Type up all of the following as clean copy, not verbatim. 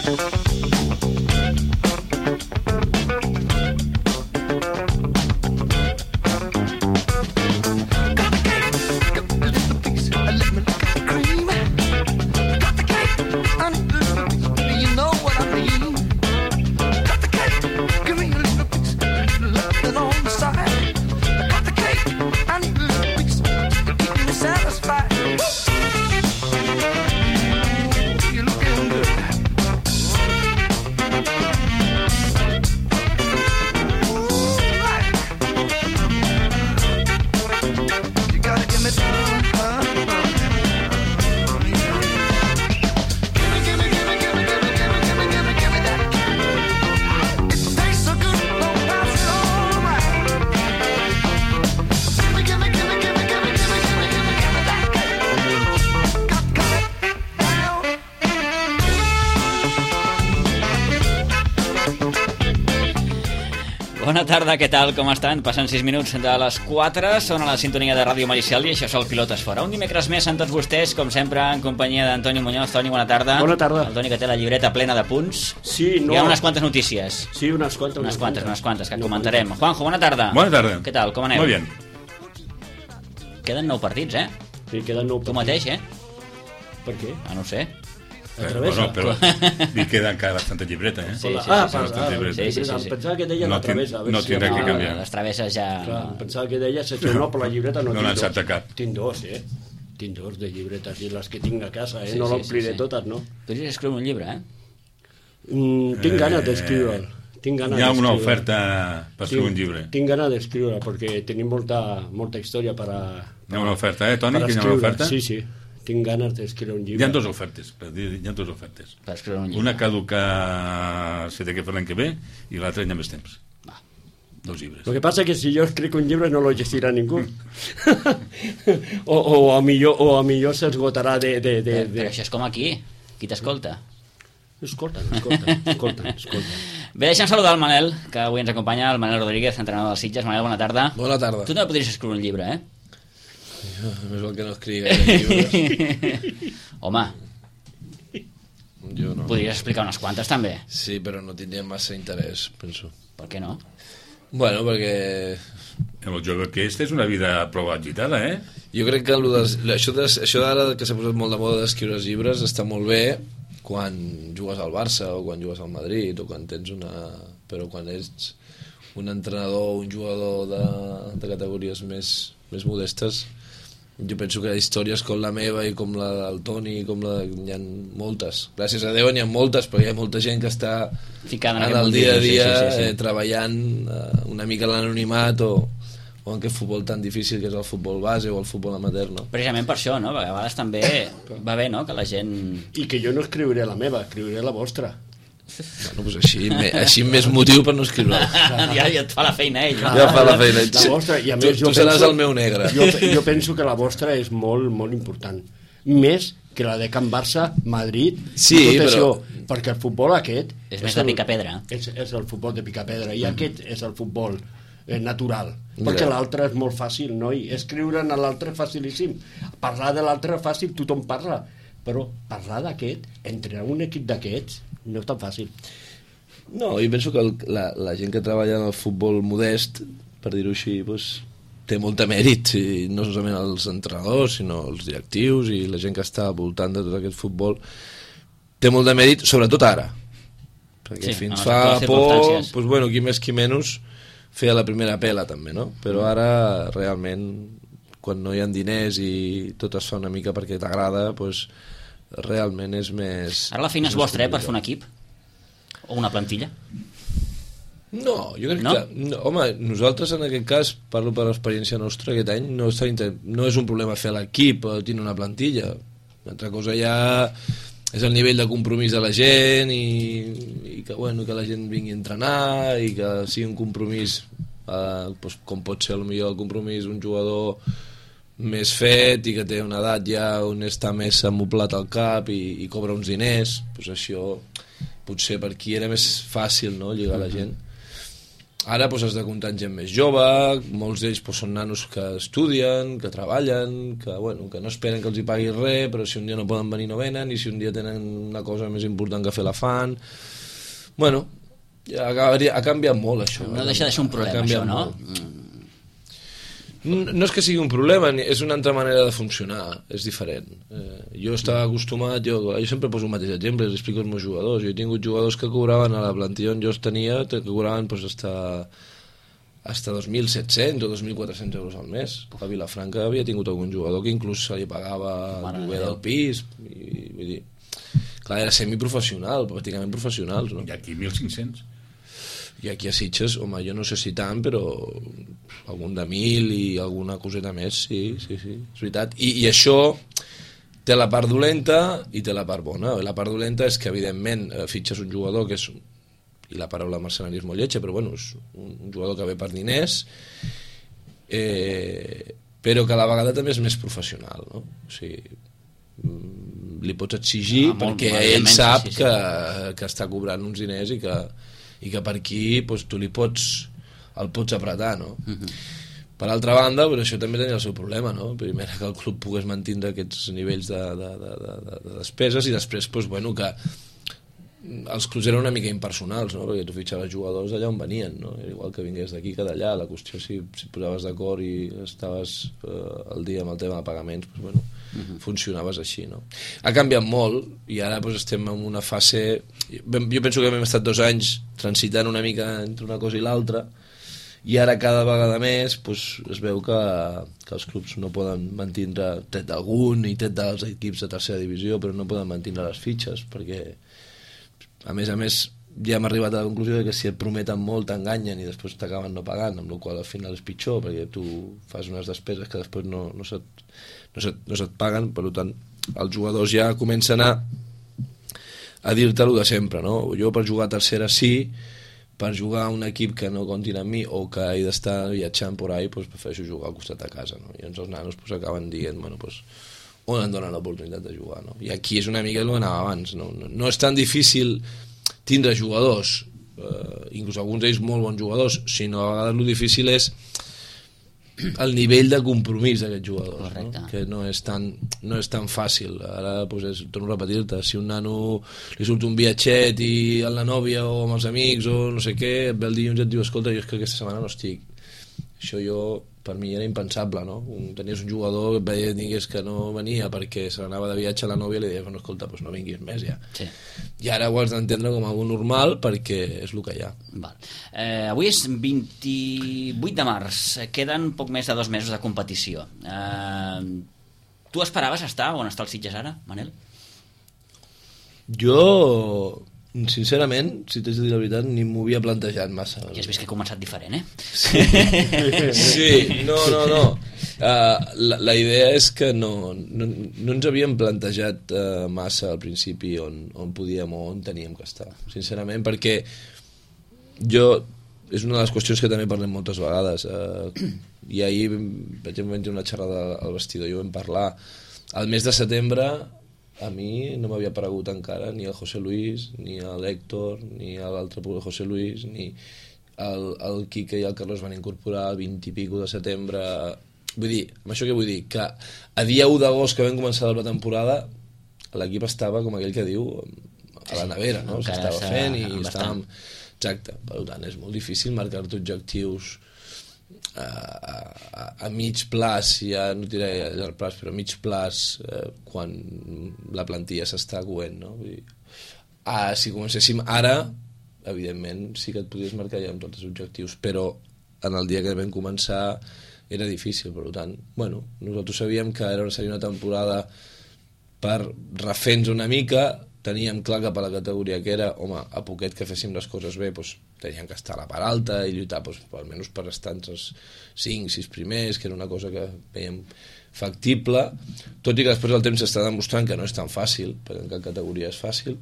Bona tarda, què tal, com estan? Passen 6 minuts de les 4, són a la sintonia de Ràdio Maricial i això és el Pilotes Fora. Un dimecres més amb tots vostès, com sempre, en companyia d'Antoni Muñoz. Toni, bona tarda. Bona tarda. El Toni, que té la llibreta plena de punts. Sí, no. Hi ha unes quantes notícies. Sí, unes quantes, que comentarem. Juanjo, bona tarda. Bona tarda. Què tal, com anem? Molt bien. Queden 9 partits, eh? Sí, queden 9 partits. Tu mateix, eh? Per què? Ah, no ho sé. Travessa? Bueno, però li queda encara bastanta llibreta, eh? Sí. Pensava que deia la travessa. No tindrà que canviar. Les travesses ja... Clar, pensava que deia no, per la llibreta no n'ha encertat cap. Tinc dos, Tinc dos de llibretes i les que tinc a casa, no l'ompliré totes, no? Podries escriure un llibre, Tinc ganes d'escriure'l. Hi ha una oferta per escriure un llibre. Tinc ganes d'escriure perquè tenim molta història per a... Hi ha una oferta, Toni? Hi ha una oferta? Sí. Tinc ganes d'escriure un llibre. Hi ha dues ofertes. Per escriure un llibre. Una caduca si té que fer l'any que ve i l'altra hi ha més temps. Dos llibres. Lo que pasa es que si yo escribo un llibre no lo llegirá ningú. o a millor s'esgotarà de... Però això és com aquí. Qui t'escolta? Escolta. Bé, deixa'm saludar el Manel, que avui ens acompanya, el Manel Rodríguez, entrenador dels Sitges. Manel, bona tarda. Bona tarda. Tu també podries escriure un llibre, Més val que no escrigui llibres. Home, jo no. Podries explicar unes quantes també. Sí, però no tindria massa interès, penso. Per què no? Bueno, perquè... El joc aquest és una vida prou agitada, Jo crec que això d'ara que s'ha posat molt de moda d'escriure els llibres està molt bé quan jugues al Barça o quan jugues al Madrid o quan tens una... Però quan ets un entrenador o un jugador de categories més modestes, jo penso que històries com la meva i com la del Toni hi ha moltes, gràcies a Déu n'hi ha moltes, perquè hi ha molta gent que està ficant en el dia a dia treballant una mica en l'anonimat o en aquest futbol tan difícil que és el futbol base o el futbol amateur, no? Precisament per això, no? Perquè a vegades també va bé, no?, que la gent... I que jo no escriuré la meva, escriuré la vostra. Bueno, doncs així més motiu per no escriure-la. Ja et fa la feina ell. Ja fa la feina. La vostra, i a més tu seràs el meu negre. Jo penso que la vostra és molt, molt important. Més que la de Can Barça, Madrid, sí, tot però... això, perquè el futbol aquest... És més de picapedra. És el futbol de picapedra, i aquest és el futbol natural, perquè l'altre és molt fàcil, no? I escriure en l'altre és facilíssim. Parlar de l'altre és fàcil, tothom parla, però parlar d'aquest, entre un equip d'aquests, no és tan fàcil. No, jo penso que la gent que treballa en el futbol modest, per dir-ho així, doncs, té molt de mèrit, i no solament els entrenadors, sinó els directius i la gent que està al voltant de tot aquest futbol, té molt de mèrit, sobretot ara. Perquè fins fa poc, doncs, bueno, qui més qui menys, feia la primera pela també, no? Però ara, realment, quan no hi ha diners i tot es fa una mica perquè t'agrada, doncs, realment és més... Ara la feina és vostra, per fer un equip? O una plantilla? No, jo crec que... No, home, nosaltres en aquest cas, parlo per l'experiència nostra aquest any, no és un problema fer l'equip o tenir una plantilla. Una altra cosa ja és el nivell de compromís de la gent i que, bueno, que la gent vingui a entrenar i que sigui un compromís, doncs, com pot ser potser el compromís d'un jugador més fet i que té una edat ja on està més amoblat al cap i cobra uns diners, doncs això potser per aquí era més fàcil, no?, lligar la gent. Ara doncs, has de comptar amb gent més jove, molts d'ells doncs, són nanos que estudien, que treballen, que no esperen que els hi pagui res, però si un dia no poden venir no venen, i si un dia tenen una cosa més important que fer la fan. Bueno, ha canviat molt això. No deixa de ser un problema, això, no? No és que sigui un problema, és una altra manera de funcionar, és diferent. Jo estava acostumat, jo sempre poso el mateix exemple, els explico als meus jugadors. Jo he tingut jugadors que cobraven a la plantilla on jo tenia, que cobraven hasta 2.700 o 2.400 euros al mes. A Vilafranca havia tingut algun jugador que inclús se li pagava el lloguer del pis. Vull dir, clar, era semiprofessional, pràcticament professionals, no? I aquí 1.500. I aquí a Sitges, home, jo no sé si tant, però algun de 1.000 i alguna coseta més, sí, és veritat. I això té la part dolenta i té la part bona. La part dolenta és que, evidentment, fitxes un jugador que és, i la paraula mercenari és molt lletja, però bueno, és un jugador que ve per diners, però que a la vegada també és més professional, no? O sigui, li pots exigir perquè ell sap que està cobrant uns diners i que per aquí doncs, tu el pots apretar, no? Per altra banda, però això també tenia el seu problema, no? Primer que el club pogués mantenir aquests nivells de despeses i després doncs, que els clubs eren una mica impersonals, no? Perquè tu fitxaves jugadors allà on venien, no? Era igual que vingués d'aquí que d'allà. La qüestió, si posaves d'acord i estaves al dia amb el tema de pagaments, doncs, funcionaves així, no? Ha canviat molt i ara doncs, estem en una fase... Jo penso que hem estat 2 anys transitant una mica entre una cosa i l'altra i ara cada vegada més doncs, es veu que els clubs no poden mantenir, tret d'algun i tret dels equips de tercera divisió, però no poden mantenir les fitxes perquè a més ja hem arribat a la conclusió que si et prometen molt t'enganyen i després t'acaben no pagant, amb la qual al final és pitjor perquè tu fas unes despeses que després no se't paguen. Per tant els jugadors ja comencen a dir-te lo de sempre, no? Jo per jugar a tercera sí, per jugar a un equip que no comptin amb mi o que he d'estar viatjant por ahí, doncs prefereixo jugar al costat de casa, no? I llavors els nanos doncs, acaben dient on em donen l'oportunitat de jugar, no? I aquí és una mica el que anava abans, no és tan difícil tindre jugadors, inclús alguns d'ells molt bons jugadors, sinó a vegades el difícil és el nivell de compromís d'aquests jugadors, no? Que no és tan fàcil. Ara doncs, torno a repetir-te, si un nano li surt un viatget i amb la nòvia o amb els amics o no sé què, et ve el dilluns i et diu escolta, jo és que aquesta setmana no estic. Això per mi era impensable, no? Tenies un jugador que digués que no venia perquè se n'anava de viatge a la nòvia i li deies, no, escolta, doncs no vinguis més ja. Sí. I ara ho has d'entendre com algo normal perquè és el que hi ha. Val. Avui és 28 de març, queden poc més de 2 mesos de competició. Tu esperaves estar on està el Sitges ara, Manel? Jo... sincerament, si t'haig de dir la veritat, ni m'ho havia plantejat massa. Ja has vist que he començat diferent, Sí, no. La idea és que no ens havíem plantejat massa al principi on podíem o on teníem que estar, sincerament, perquè és una de les qüestions que també parlem moltes vegades, i ahir, per exemple, vam tenir una xerrada al vestidor i ho vam parlar. Al mes de setembre a mi no m'havia aparegut encara ni el José Luis, ni l'Héctor, ni l'altre José Luis, ni el Quique i el Carlos van incorporar el 20 i pico de setembre. Vull dir, amb això què vull dir? Que a dia 1 d'agost que vam començar la temporada l'equip estava, com aquell que diu, a la nevera, no? S'estava fent i estàvem... Exacte, per tant és molt difícil marcar-te objectius a mig plaç, ja no diré a llarg plaç, però a mig plaç quan la plantilla s'està coent, no? Vull dir, si comencéssim ara, evidentment sí que et podries marcar ja amb tots els objectius, però en el dia que vam començar era difícil, per tant, bueno, nosaltres sabíem que seria una temporada per refer-nos una mica, teníem clar que per la categoria que era, home, a poquet que féssim les coses bé, doncs teníem que estar a la part alta i lluitar almenys per estar entre els 5-6 primers, que era una cosa que veiem factible, tot i que després el temps s'està demostrant que no és tan fàcil, perquè en cap categoria és fàcil,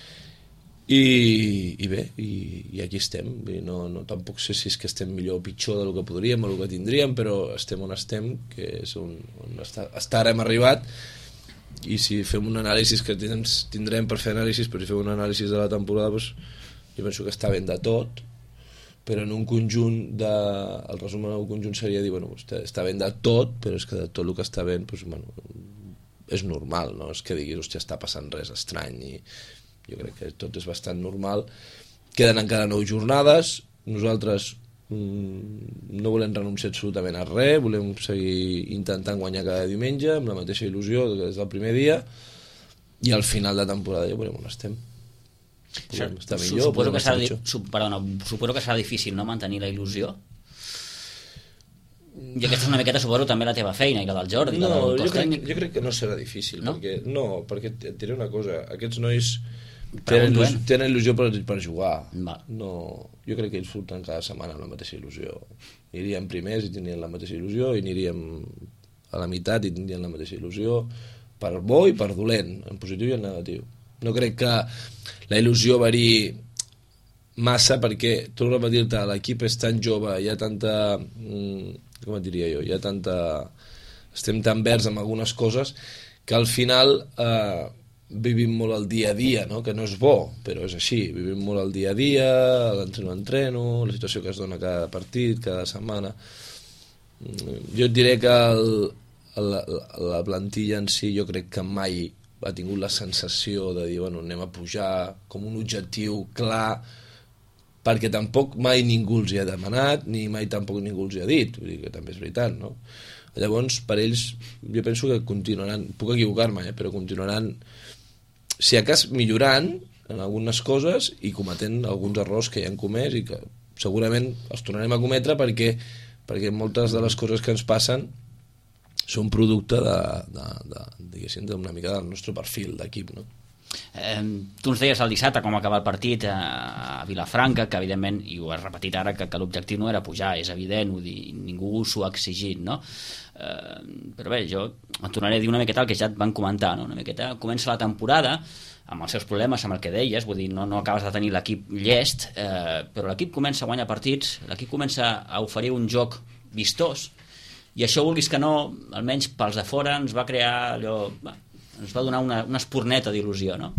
i bé, i aquí estem. Tampoc sé si és que estem millor o pitjor del que podríem o del que tindríem, però estem on estem, que és on està ara hem arribat. I si fem un anàlisi que tindrem per fer anàlisis, però si fem un anàlisi de la temporada, doncs, jo penso que està ben de tot, però en un conjunt el resum en un conjunt seria dir, bueno, està ben de tot, però és que de tot el que està ben doncs, bueno, és normal, no és que diguis, hòstia, està passant res estrany, i jo crec que tot és bastant normal. Queden encara 9 jornades, nosaltres no volem renunciar absolutament a res, volem seguir intentant guanyar cada diumenge amb la mateixa il·lusió que des del primer dia, i al final de temporada ja veurem on estem. Estar millor, suposo que serà difícil, no?, mantenir la il·lusió. I aquesta és una miqueta, suposo, també la teva feina i la del Jordi. No, jo crec que no serà difícil, no? Perquè et diré una cosa, aquests nois tenen il·lusió per jugar. No, jo crec que ells surten cada setmana amb la mateixa il·lusió. Aniríem primers i tindrien la mateixa il·lusió, i aniríem a la meitat i tindrien la mateixa il·lusió, per bo i per dolent, en positiu i en negatiu. No crec que la il·lusió variï massa, perquè, torno a repetir-te, l'equip és tan jove, hi ha tanta... com et diria jo? Estem tan verds amb algunes coses que al final vivim molt el dia a dia, no? Que no és bo, però és així, vivim molt el dia a dia, l'entreno, la situació que es dona cada partit, cada setmana. Jo et diré que la plantilla en si jo crec que mai ha tingut la sensació de dir, bueno, anem a pujar com un objectiu clar, perquè tampoc mai ningú els hi ha demanat, ni mai tampoc ningú els hi ha dit, vull dir que també és veritat, no? Llavors, per ells, jo penso que continuaran, puc equivocar-me, però continuaran, si acas millorant en algunes coses i cometent alguns errors que ja han comès i que segurament els tornarem a cometre perquè moltes de les coses que ens passen són producte diguéssim, d'una mica del nostre perfil d'equip, no? Tu ens deies el dissabte com acaba el partit a Vilafranca, que evidentment, i ho has repetit ara, que l'objectiu no era pujar, és evident, ningú s'ho ha exigit, no? Però bé, jo et tornaré a dir una miqueta el que ja et van comentar, no? Una miqueta comença la temporada amb els seus problemes, amb el que deies, vull dir, no acabes de tenir l'equip llest, però l'equip comença a guanyar partits, l'equip comença a oferir un joc vistós, i això, vulguis que no, almenys pels de fora ens va crear allò, ens va donar una espurneta d'il·lusió, no?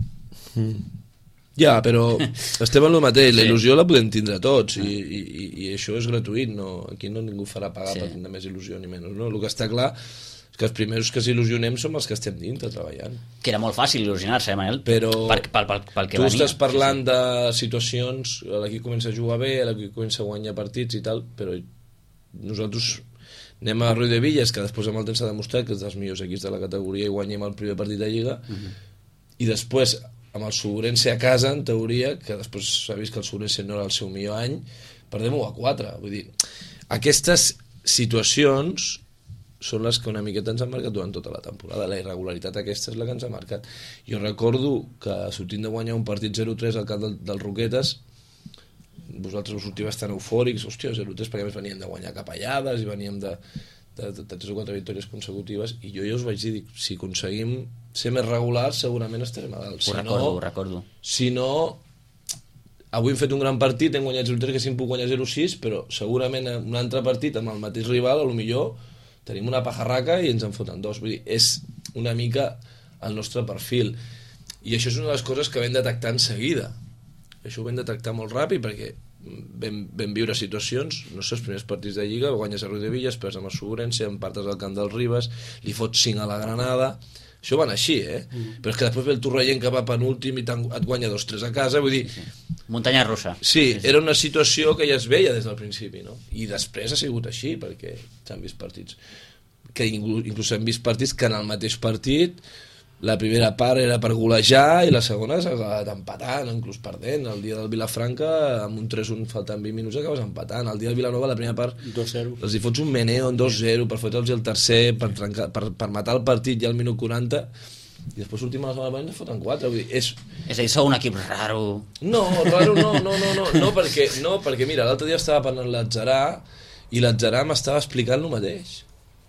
Ja, però estem en el mateix, la il·lusió la podem tindre tots, i això és gratuït, no? Aquí no ningú farà pagar per tindre més il·lusió ni menys, no? El que està clar és que els primers que s'il·lusionem som els que estem dintre treballant. Que era molt fàcil il·lusionar-se, Manel, però pel que tu estàs parlant de situacions, l'equip comença a jugar bé, l'equip comença a guanyar partits i tal, però nosaltres anem a Rui de Villas, que després amb el temps s'ha demostrat que és dels millors equips de la categoria i guanyem el primer partit de Lliga, i després amb el Sobrense a casa, en teoria, que després s'ha vist que el Sobrense no era el seu millor any, perdem 1-4. Vull dir, aquestes situacions són les que una miqueta ens han marcat durant tota la temporada. La irregularitat aquesta és la que ens ha marcat. Jo recordo que sortint de guanyar un partit 0-3 al camp del Roquetes, vosaltres us sortiu bastant eufòrics, hòstia, 0-3, perquè a més veníem de guanyar capellades i veníem de 3 o 4 victòries consecutives, i jo ja us vaig dir, si aconseguim ser més regulars segurament estarem a dalt. Ho recordo. Si no, avui hem fet un gran partit, hem guanyat 0-3, que sí em puc guanyar 0-6, però segurament en un altre partit amb el mateix rival, a lo millor tenim una pajarraca i ens en foten 2. Vull dir, és una mica el nostre perfil, i això és una de les coses que vam detectar en seguida. Això ho vam detectar molt ràpid perquè vam viure situacions, no sé, els primers partits de Lliga, guanyes a Rui de Villas, perds amb el Sobrense, empates al camp del Ribes, li fots 5 a la Granada, això van així, però és que després ve el Torrellent que va penúltim i et guanya 2-3 a casa, vull dir... Muntanya russa. Sí, era una situació que ja es veia des del principi, no? I després ha sigut així, perquè s'han vist partits que inclús hem vist partits que en el mateix partit la primera part era per golejar i la segona s'ha acabat empatant, inclús perdent. El dia del Vilafranca, amb un 3-1 faltant 20 minuts, acabes empatant. El dia del Vilanova, la primera part 2-0. Els hi fots un meneo en 2-0 per fotre'ls el tercer, per matar el partit ja al minut 40, i després l'última de la setmana ens foten 4. Vull dir, és a dir, sou un equip raro. No, raro no, perquè mira, l'altre dia estava parlant l'Atzarà i l'Atzarà m'estava explicant el mateix.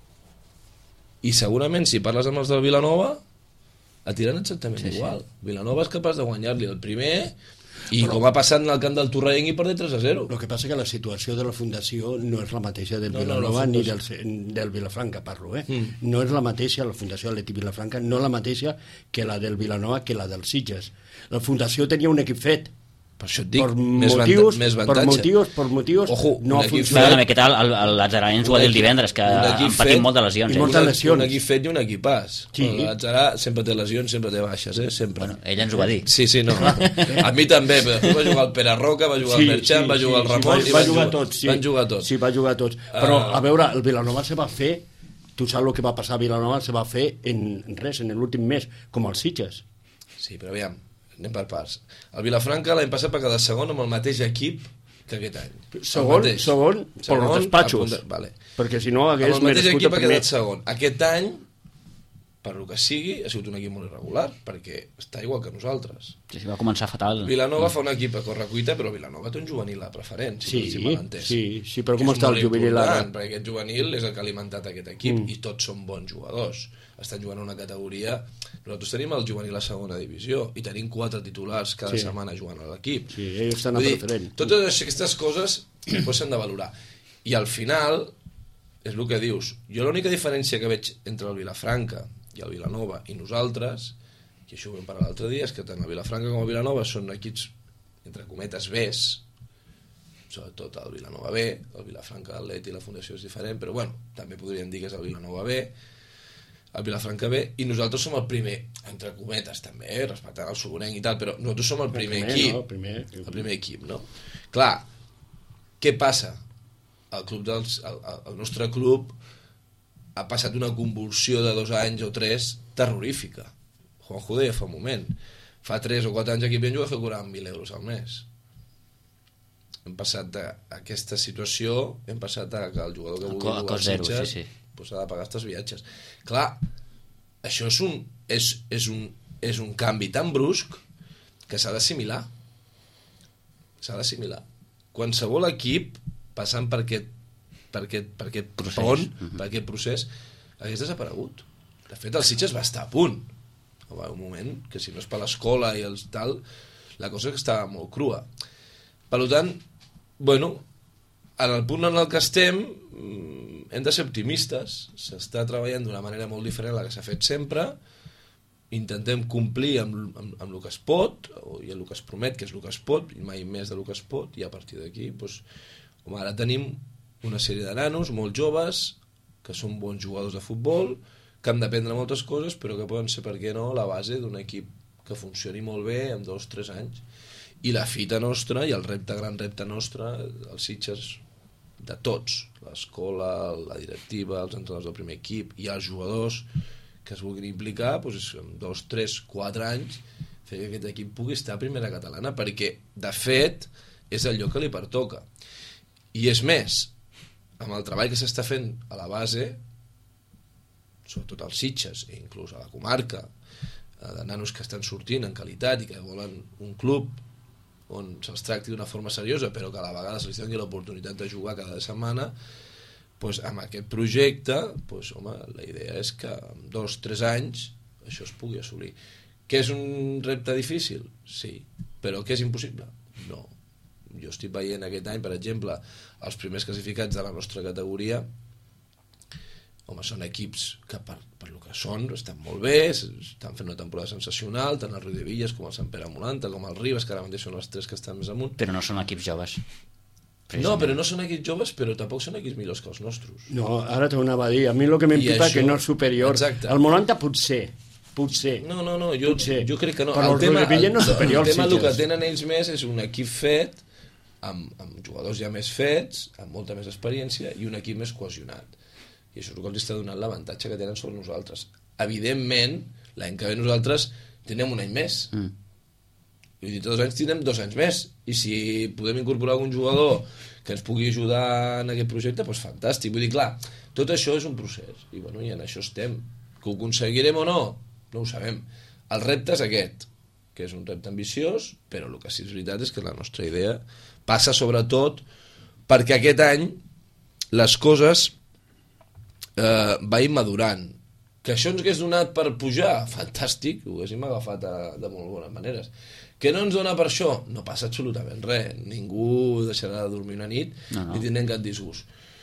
I segurament si parles amb els del Vilanova et tiren exactament igual. Vilanova és capaç de guanyar-li el primer i com ha passat en el camp del Torrellent i perdre 3-0. El que passa que la situació de la Fundació no és la mateixa del Vilanova ni del Vilafranca, parlo. No és la mateixa, la Fundació Atlètic Vilafranca, no la mateixa que la del Vilanova que la del Sitges. La Fundació tenia un equip fet, Per això et dic, per més motius Ojo, no ha Una funcionat. miqueta el Latzarà ens ho va dir el divendres, que han patit molt de lesions. i moltes lesions. Un equip fet i un equipàs. Sí. El Latzarà sempre té lesions, sempre té baixes, sempre. Bueno, ella ens ho va dir. Sí, no. A mi també, però després va jugar el Pere Roca, va jugar el Merchan, va jugar el Ramon i va jugar tots. Van jugar tots. Sí, va jugar tots. Però, a veure, el Vilanova se va fer, tu saps el que va passar a Vilanova, se va fer en res, en l'últim mes, com els Sitges. Sí, però aviam, anem per parts. El Vilafranca l'any passat va quedar segon amb el mateix equip que aquest any. Segon per els despatxos. Vale. Perquè si no Amb hagués el mateix merescut equip el ha primer. quedat segon. Aquest any, per lo que sigui, ha sigut un equip molt irregular, perquè està igual que nosaltres. Sí, va començar fatal. Vilanova fa un equip a correcuita, però Vilanova té un juvenil a preferent, si m'han entès. Sí, però com És està el molt juvenil ara? important, perquè aquest juvenil és el que ha alimentat aquest equip, i tots són bons jugadors. Estan jugant a una categoria... Nosaltres tenim el juvenil a segona divisió i tenim 4 titulars cada setmana jugant a l'equip. Sí, ells estan a preferent. Totes aquestes coses després s'han de valorar. I al final, és el que dius, jo l'única diferència que veig entre el Vilafranca i el Vilanova i nosaltres, i això ho vam parlar l'altre dia, és que tant el Vilafranca com el Vilanova són equips, entre cometes, Bs, sobretot el Vilanova B, el Vilafranca Atleti i la Fundació és diferent, però bueno, també podríem dir que és el Vilanova B, el Vilafranca B, i nosaltres som el primer, entre cometes també, respectant el Sogonenc i tal, però nosaltres som el primer equip. No? El primer equip, no? Clar, què passa? El nostre club ha passat una convulsió de 2 anys o 3 terrorífica. Juanjo deia fa un moment. Fa 3 o 4 anys aquí vam jugar a fer 40.000 euros al mes. Hem passat d'aquesta situació, hem passat a que el jugador que vulgui jugar als Sitges pues ha de pagar aquests viatges. Clar, això és un canvi tan brusc que s'ha d'assimilar. S'ha d'assimilar. Qualsevol equip passant per aquest pont, per aquest procés, hagués desaparegut. De fet, el Sitges va estar a punt. Va un moment que si no és per l'escola i els tal, la cosa que estava molt crua. Per tant, bueno, en el punt en el que estem hem de ser optimistes. S'està treballant d'una manera molt diferent a la que s'ha fet sempre. Intentem complir amb el que es pot i el que es promet, que és el que es pot, i mai més del que es pot, i a partir d'aquí doncs, ara tenim una sèrie de nanos molt joves que són bons jugadors de futbol, que han d'aprendre moltes coses, però que poden ser, per què no, la base d'un equip que funcioni molt bé en 2 o 3 anys. I la fita nostra i el gran repte nostre, els Sitges de tots, l'escola, la directiva, els entrenadors del primer equip i els jugadors que es vulguin implicar, doncs en 2, 3, 4 anys fer que aquest equip pugui estar a primera catalana, perquè de fet és el lloc que li pertoca. I és més, amb el treball que s'està fent a la base, sobretot als Sitges i inclús a la comarca, de nanos que estan sortint en qualitat i que volen un club on se'ls tracti d'una forma seriosa, però que a la vegada se'ls doni l'oportunitat de jugar cada setmana, doncs amb aquest projecte, doncs, home, la idea és que en 2 o 3 anys això es pugui assolir. Que és un repte difícil? Sí. Però que és impossible? No. Jo estic veient aquest any, per exemple, els primers classificats de la nostra categoria, home, són equips que per lo que són estan molt bé, estan fent una temporada sensacional, tant el Rui de Villas com el Sant Pere Molanta, com el Ribes, que ara mateix són els 3 que estan més amunt. Però no són equips joves. No, però no són equips joves, però tampoc són equips millors que els nostres. No, ara t'ho anava a dir. A mi el que m'imputa això... que no és superior. Exacte. El Molanta potser. No, jo crec que no. Però el Rui de Villas no és superior als Sitges. El que tenen ells més és un equip fet, amb jugadors ja més fets, amb molta més experiència, i un equip més cohesionat. I això és el que els està donant l'avantatge que tenen sobre nosaltres. Evidentment, l'any que ve nosaltres tenim un any més. I dit 2 anys tindrem 2 anys més. I si podem incorporar algun jugador que ens pugui ajudar en aquest projecte, doncs fantàstic. Vull dir, clar, tot això és un procés. I, bueno, i en això estem. Que ho aconseguirem o no? No ho sabem. El repte és aquest, que és un repte ambiciós, però el que sí és veritat és que la nostra idea passa sobretot perquè aquest any les coses vagin madurant. Que això ens hagués donat per pujar, fantàstic, ho haguéssim agafat de molt bones maneres. Que no ens dona per això? No passa absolutament res. Ningú deixarà de dormir una nit ni tindrem cap disgust.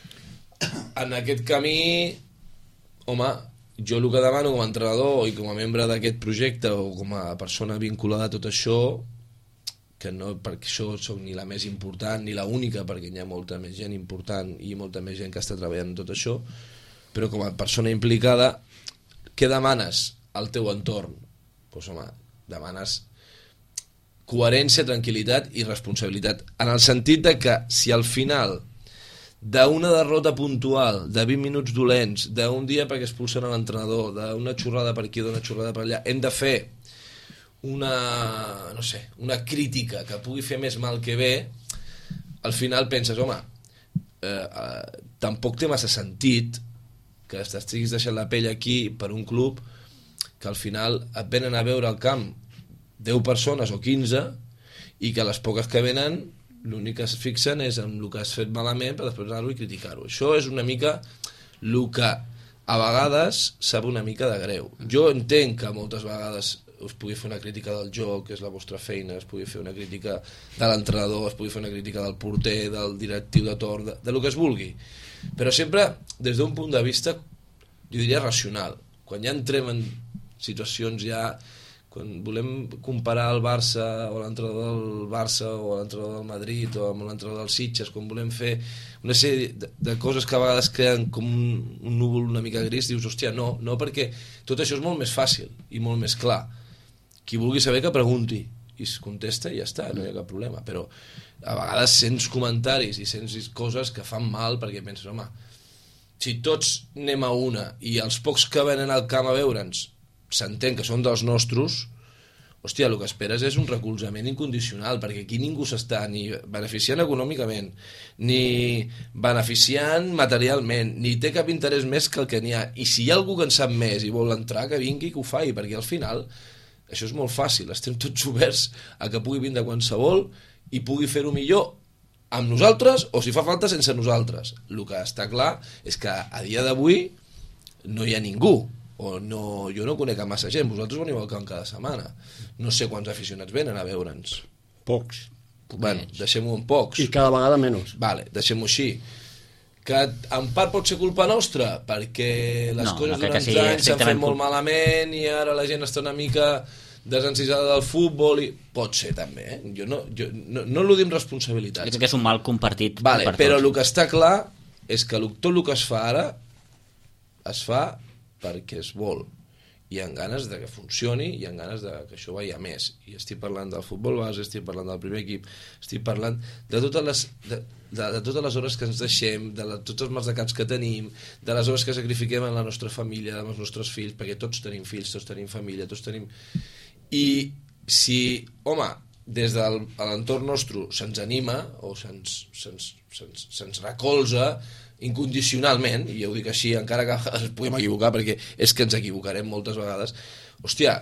En aquest camí, home, jo el que demano com a entrenador i com a membre d'aquest projecte o com a persona vinculada a tot això, que no perquè això soc ni la més important ni la única, perquè hi ha molta més gent important i molta més gent que està treballant en tot això, però com a persona implicada, què demanes al teu entorn? Doncs home, demanes coherència, tranquil·litat i responsabilitat, en el sentit de que si al final d'una derrota puntual, de 20 minuts dolents, d'un dia perquè expulsen l'entrenador, d'una xorrada per aquí, d'una xorrada per allà, hem de fer una crítica que pugui fer més mal que bé, al final penses, home, tampoc té massa sentit que t'estiguis deixant la pell aquí per un club que al final et venen a veure al camp 10 persones o 15 i que les poques que venen l'únic que es fixen és en el que has fet malament per després anar-ho i criticar-ho. Això és una mica el que a vegades sap una mica de greu. Jo entenc que moltes vegades us pugui fer una crítica del joc, que és la vostra feina, es pugui fer una crítica de l'entrenador, es pugui fer una crítica del porter, del directiu de torn, de lo que es vulgui, però sempre des d'un punt de vista, jo diria racional. Quan ja entrem en situacions quan volem comparar el Barça o l'entrenador del Barça o l'entrenador del Madrid o amb l'entrenador del Sitges, quan volem fer una sèrie de coses que a vegades creen com un núvol una mica gris, dius, hòstia, no, perquè tot això és molt més fàcil i molt més clar. Qui vulgui saber que pregunti i es contesta i ja està, no hi ha cap problema, però a vegades sents comentaris i sents coses que fan mal perquè penses, home, si tots anem a una i els pocs que venen al camp a veure'ns s'entén que són dels nostres, hòstia, el que esperes és un recolzament incondicional, perquè aquí ningú s'està ni beneficiant econòmicament, ni beneficiant materialment, ni té cap interès més que el que n'hi ha, i si hi ha algú que en sap més i vol entrar, que vingui, que ho faci, perquè al final això és molt fàcil, estem tots oberts a que pugui vindre qualsevol i pugui fer-ho millor amb nosaltres o si fa falta sense nosaltres. El que està clar és que a dia d'avui no hi ha ningú, o no, jo no conec a massa gent. Vosaltres veniu al camp cada setmana, no sé quants aficionats venen a veure'ns. Pocs. Bueno, deixem-ho en pocs. I cada vegada menys. Vale, deixem-ho així. Que en part pot ser culpa nostra perquè les coses durant anys s'han fet molt malament i ara la gent està una mica desencisada del futbol i pot ser també, jo no l'ho amb responsabilitats. Crec que és un mal compartit vale, per però tots. el que està clar és que tot el que es fa ara es fa perquè es vol hi ha ganes de que funcioni, hi ha ganes de que això vagi a més, i estic parlant del futbol base, estic parlant del primer equip, estic parlant de totes les hores que ens deixem, tots els maldecats que tenim, de les hores que sacrifiquem en la nostra família, amb els nostres fills, perquè tots tenim fills, tots tenim família, tots tenim... I si, home, des de l'entorn nostre se'ns anima o se'ns recolza incondicionalment, i ja ho dic així, encara que ens puguem equivocar, perquè és que ens equivocarem moltes vegades, hòstia,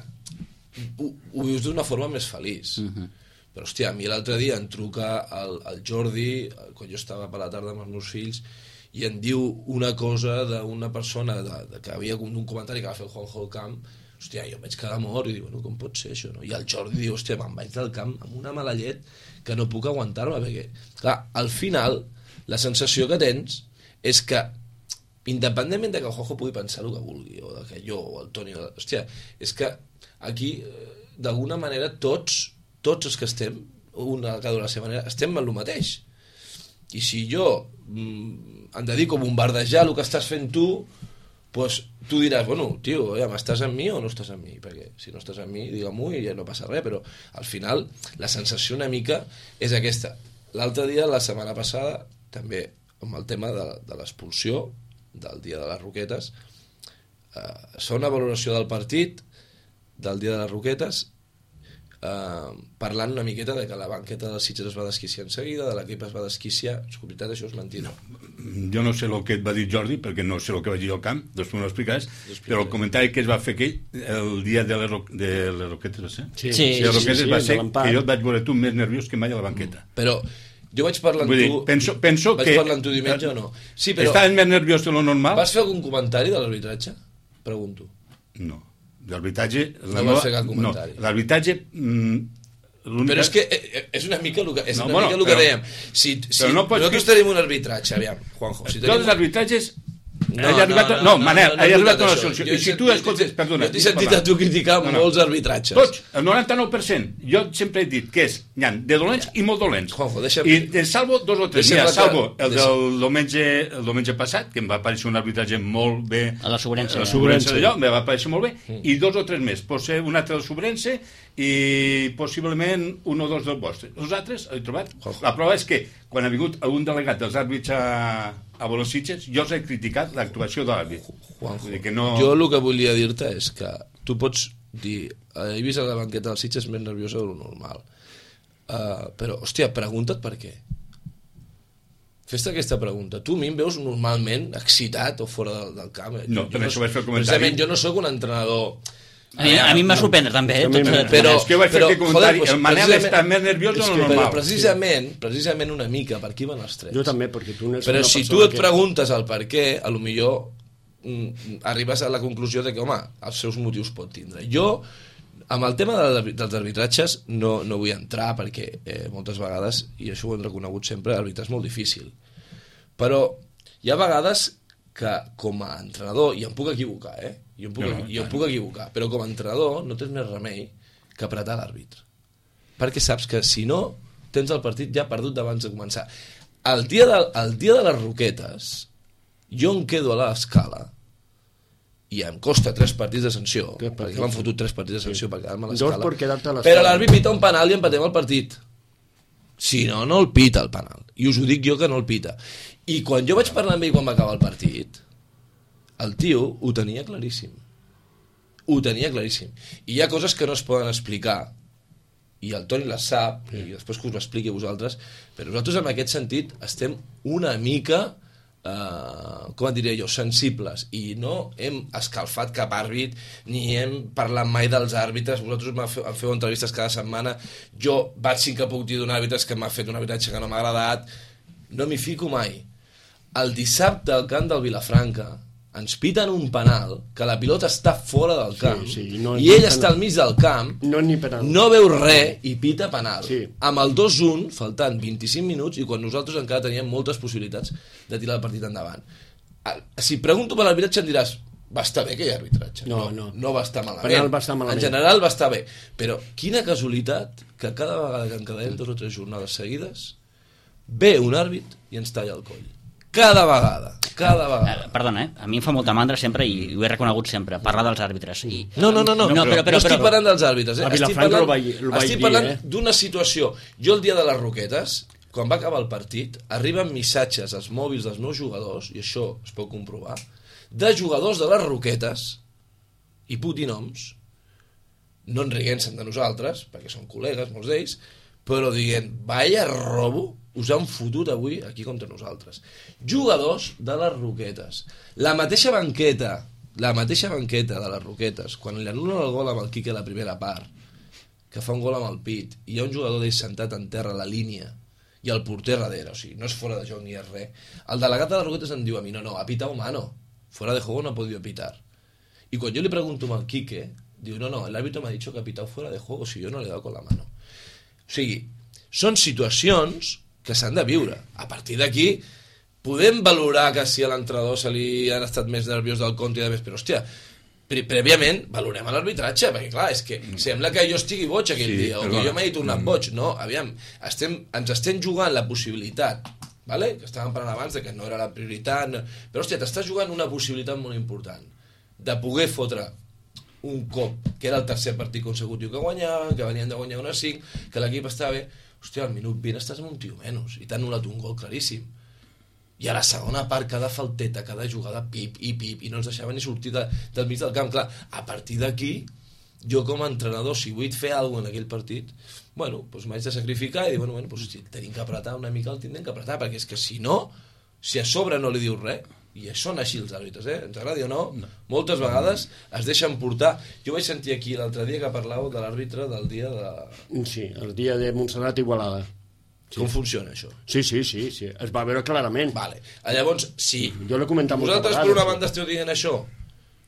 ho vius d'una forma més feliç. Però, hòstia, a mi l'altre dia em truca el Jordi, quan jo estava per la tarda amb els meus fills, i em diu una cosa d'una persona que havia un comentari que va fer el Juanjo al camp, hòstia, jo em vaig quedar mort, i dic, bueno, com pot ser això, no? I el Jordi diu, hòstia, me'n vaig del camp amb una mala llet que no puc aguantar-me, perquè, clar, al final, la sensació que tens és que, independentment de que el Juanjo pugui pensar el que vulgui, o de que jo, o el Toni, hòstia, és que aquí, d'alguna manera, tots els que estem, una cada una a la seva manera, estem en el mateix. I si jo em dedico a bombardejar el que estàs fent tu, pues tu diràs, bueno, tio, ja m'estàs amb mi o no estàs amb mi? Perquè si no estàs amb mi, digue-m'ho i ja no passa res, però al final la sensació una mica és aquesta. L'altre dia, la setmana passada, també amb el tema de l'expulsió del dia de les Roquetes, es fa una valoració del partit del dia de les Roquetes, parlant una miqueta de que la banqueta dels Sitges es va desquiciar en seguida, de l'equip es va desquiciar. És veritat, això és mentida. Jo no sé el que et va dir Jordi, perquè no sé el que vaig dir al camp, després m'ho explicaràs, però el comentari que es va fer aquell el dia de les Roquetes va ser? Sí, les Roquetes va ser que jo et vaig veure tu més nerviós que mai a la banqueta. Però jo vaig parlar amb tu... Penso vaig que... parlar amb tu diumenge o no? Sí, però... Estaves més nerviós que lo normal? Vas fer algun comentari de l'arbitratge? Pregunto. No. L'arbitratge... No vas fer cap comentari. No, l'arbitratge... Però és que és una mica el que dèiem. Si nosaltres tenim un arbitratge, aviam, Juanjo... Tots els arbitratges No, Manel, ha arribat a una solució. I si tu escoltes, perdona... Jo t'he sentit a tu criticar molts arbitratges. Tots, el 99%. Jo sempre he dit que n'hi ha de dolents i molt dolents. Juanjo, deixa'm... I en salvo 2 o 3. Mira, salvo el del diumenge passat, que em va aparèixer un arbitratge molt bé... A la Sobrense. A la Sobrense d'allò, em va aparèixer molt bé. I 2 o 3 més. Pot ser un altre del Sobrense i possiblement 1 o 2 del vostre. Els altres, he trobat... La prova és que quan ha vingut algun delegat dels àrbits a Bolositges, jo els he criticat l'actuació de l'àrbit. Jo el que volia dir-te és que tu pots dir he vist a la banqueta dels Sitges més nerviosa del normal, però, hòstia, pregunta't per què. Fes-te aquesta pregunta. Tu a mi em veus normalment excitat o fora del camp? No, per això vaig fer el comentari. Precisament, jo no sóc un entrenador... A mi em va sorprendre també, però és que jo vaig fer aquest comentari, el Manel està més nerviós de lo normal. Precisament una mica, per aquí van els trets. Jo també, perquè tu no ets però si tu et preguntes el per què, a lo millor arribes a la conclusió de que, home, els seus motius pot tindre. Jo, amb el tema dels arbitratges, no vull entrar perquè moltes vegades, i això ho hem reconegut sempre, arbitrar és molt difícil. Però hi ha vegades que com a entrenador, i em puc equivocar, jo em puc equivocar, però com a entrenador no tens més remei que apretar l'àrbitre. Perquè saps que si no, tens el partit ja perdut abans de començar. El dia de les Roquetes, jo em quedo a l'escala i em costa 3 partits de sanció, perquè m'han fotut 3 partits de sanció per quedar-me a l'escala, però l'àrbit pita un penal i empatem el partit. Si no, no el pita el penal. I us ho dic jo que no el pita. I quan jo vaig parlar amb ell quan va acabar el partit, el tio ho tenia claríssim. Ho tenia claríssim. I hi ha coses que no es poden explicar, i el Toni les sap, i després que us ho expliqui a vosaltres, però nosaltres en aquest sentit estem una mica, com et diré jo, sensibles, i no hem escalfat cap àrbit, ni hem parlat mai dels àrbitres. Vosaltres em feu entrevistes cada setmana, jo vaig sí que puc dir d'un àrbitre que m'ha fet un arbitratge que no m'ha agradat, no m'hi fico mai. El dissabte al camp del Vilafranca ens piten un penal, que la pilota està fora del camp, i ell està al mig del camp, no veu res i pita penal. Amb el 2-1, faltant 25 minuts, i quan nosaltres encara teníem moltes possibilitats de tirar el partit endavant. Si pregunto per l'arbitratge em diràs, va estar bé aquell arbitratge? No va estar malament. En general va estar bé. Però quina casualitat que cada vegada que encadenem 2 o 3 jornades seguides ve un àrbit i ens talla el coll. Cada vegada. Perdona, a mi em fa molta mandra sempre, i ho he reconegut sempre, parlar dels àrbitres. No, estic parlant dels àrbitres. Estic parlant d'una situació. Jo el dia de les Roquetes, quan va acabar el partit, arriben missatges als mòbils dels meus jugadors, i això es pot comprovar, de jugadors de les Roquetes, i puc dir noms, no enriguent-se'n de nosaltres, perquè són col·legues, molts d'ells, però dient, vaya robo, us han fotut avui aquí contra nosaltres. Jugadors de les Roquetes. La mateixa banqueta de les Roquetes, quan li anulen el gol amb el Quique a la primera part, que fa un gol amb el pit, i hi ha un jugador d'ell sentat en terra a la línia, i el porter darrere, o sigui, no és fora de joc ni és res. El delegat de les Roquetes em diu a mi, no, ha pitado mano, fuera de juego no ha podido pitar. Y quan jo li pregunto al Quique, diu, no, el árbitro me ha dicho que ha pitado fuera de juego, si yo no le he dado con la mano. O sigui, són situacions que s'han de viure. A partir d'aquí podem valorar que si a l'entrenador se li han estat més nerviós del compte i de més, però hòstia, prèviament valorem l'arbitratge, perquè clar, és que sembla que jo estigui boig aquell dia, o que jo m'hagi tornat boig. No, aviam, ens estem jugant la possibilitat, vale? Que estàvem parlant abans de que no era la prioritat, però hòstia, t'estàs jugant una possibilitat molt important de poder fotre un cop, que era el tercer partit consecutiu que guanyaven, que venien de guanyar 1-5, que l'equip estava bé. Hòstia, al minut 20 estàs amb un tio menys i t'ha anul·lat un gol claríssim. I a la segona part, cada falteta, cada jugada, pip, i no ens deixava ni sortir del mig del camp. Clar, a partir d'aquí, jo com a entrenador, si vull fer alguna cosa en aquell partit, doncs m'haig de sacrificar i dir, si tenim que apretar una mica, el tindrem que apretar, perquè és que si no, si a sobre no li dius res, i són així els àrbitres, ens agradi o no, moltes vegades es deixen portar. Jo vaig sentir aquí l'altre dia que parlàveu de l'àrbitre del dia de... Sí, el dia de Montserrat Igualada. Com funciona això? Sí, es va veure clarament. Vale. Llavors, si jo l'he comentat vosaltres per una banda esteu dient això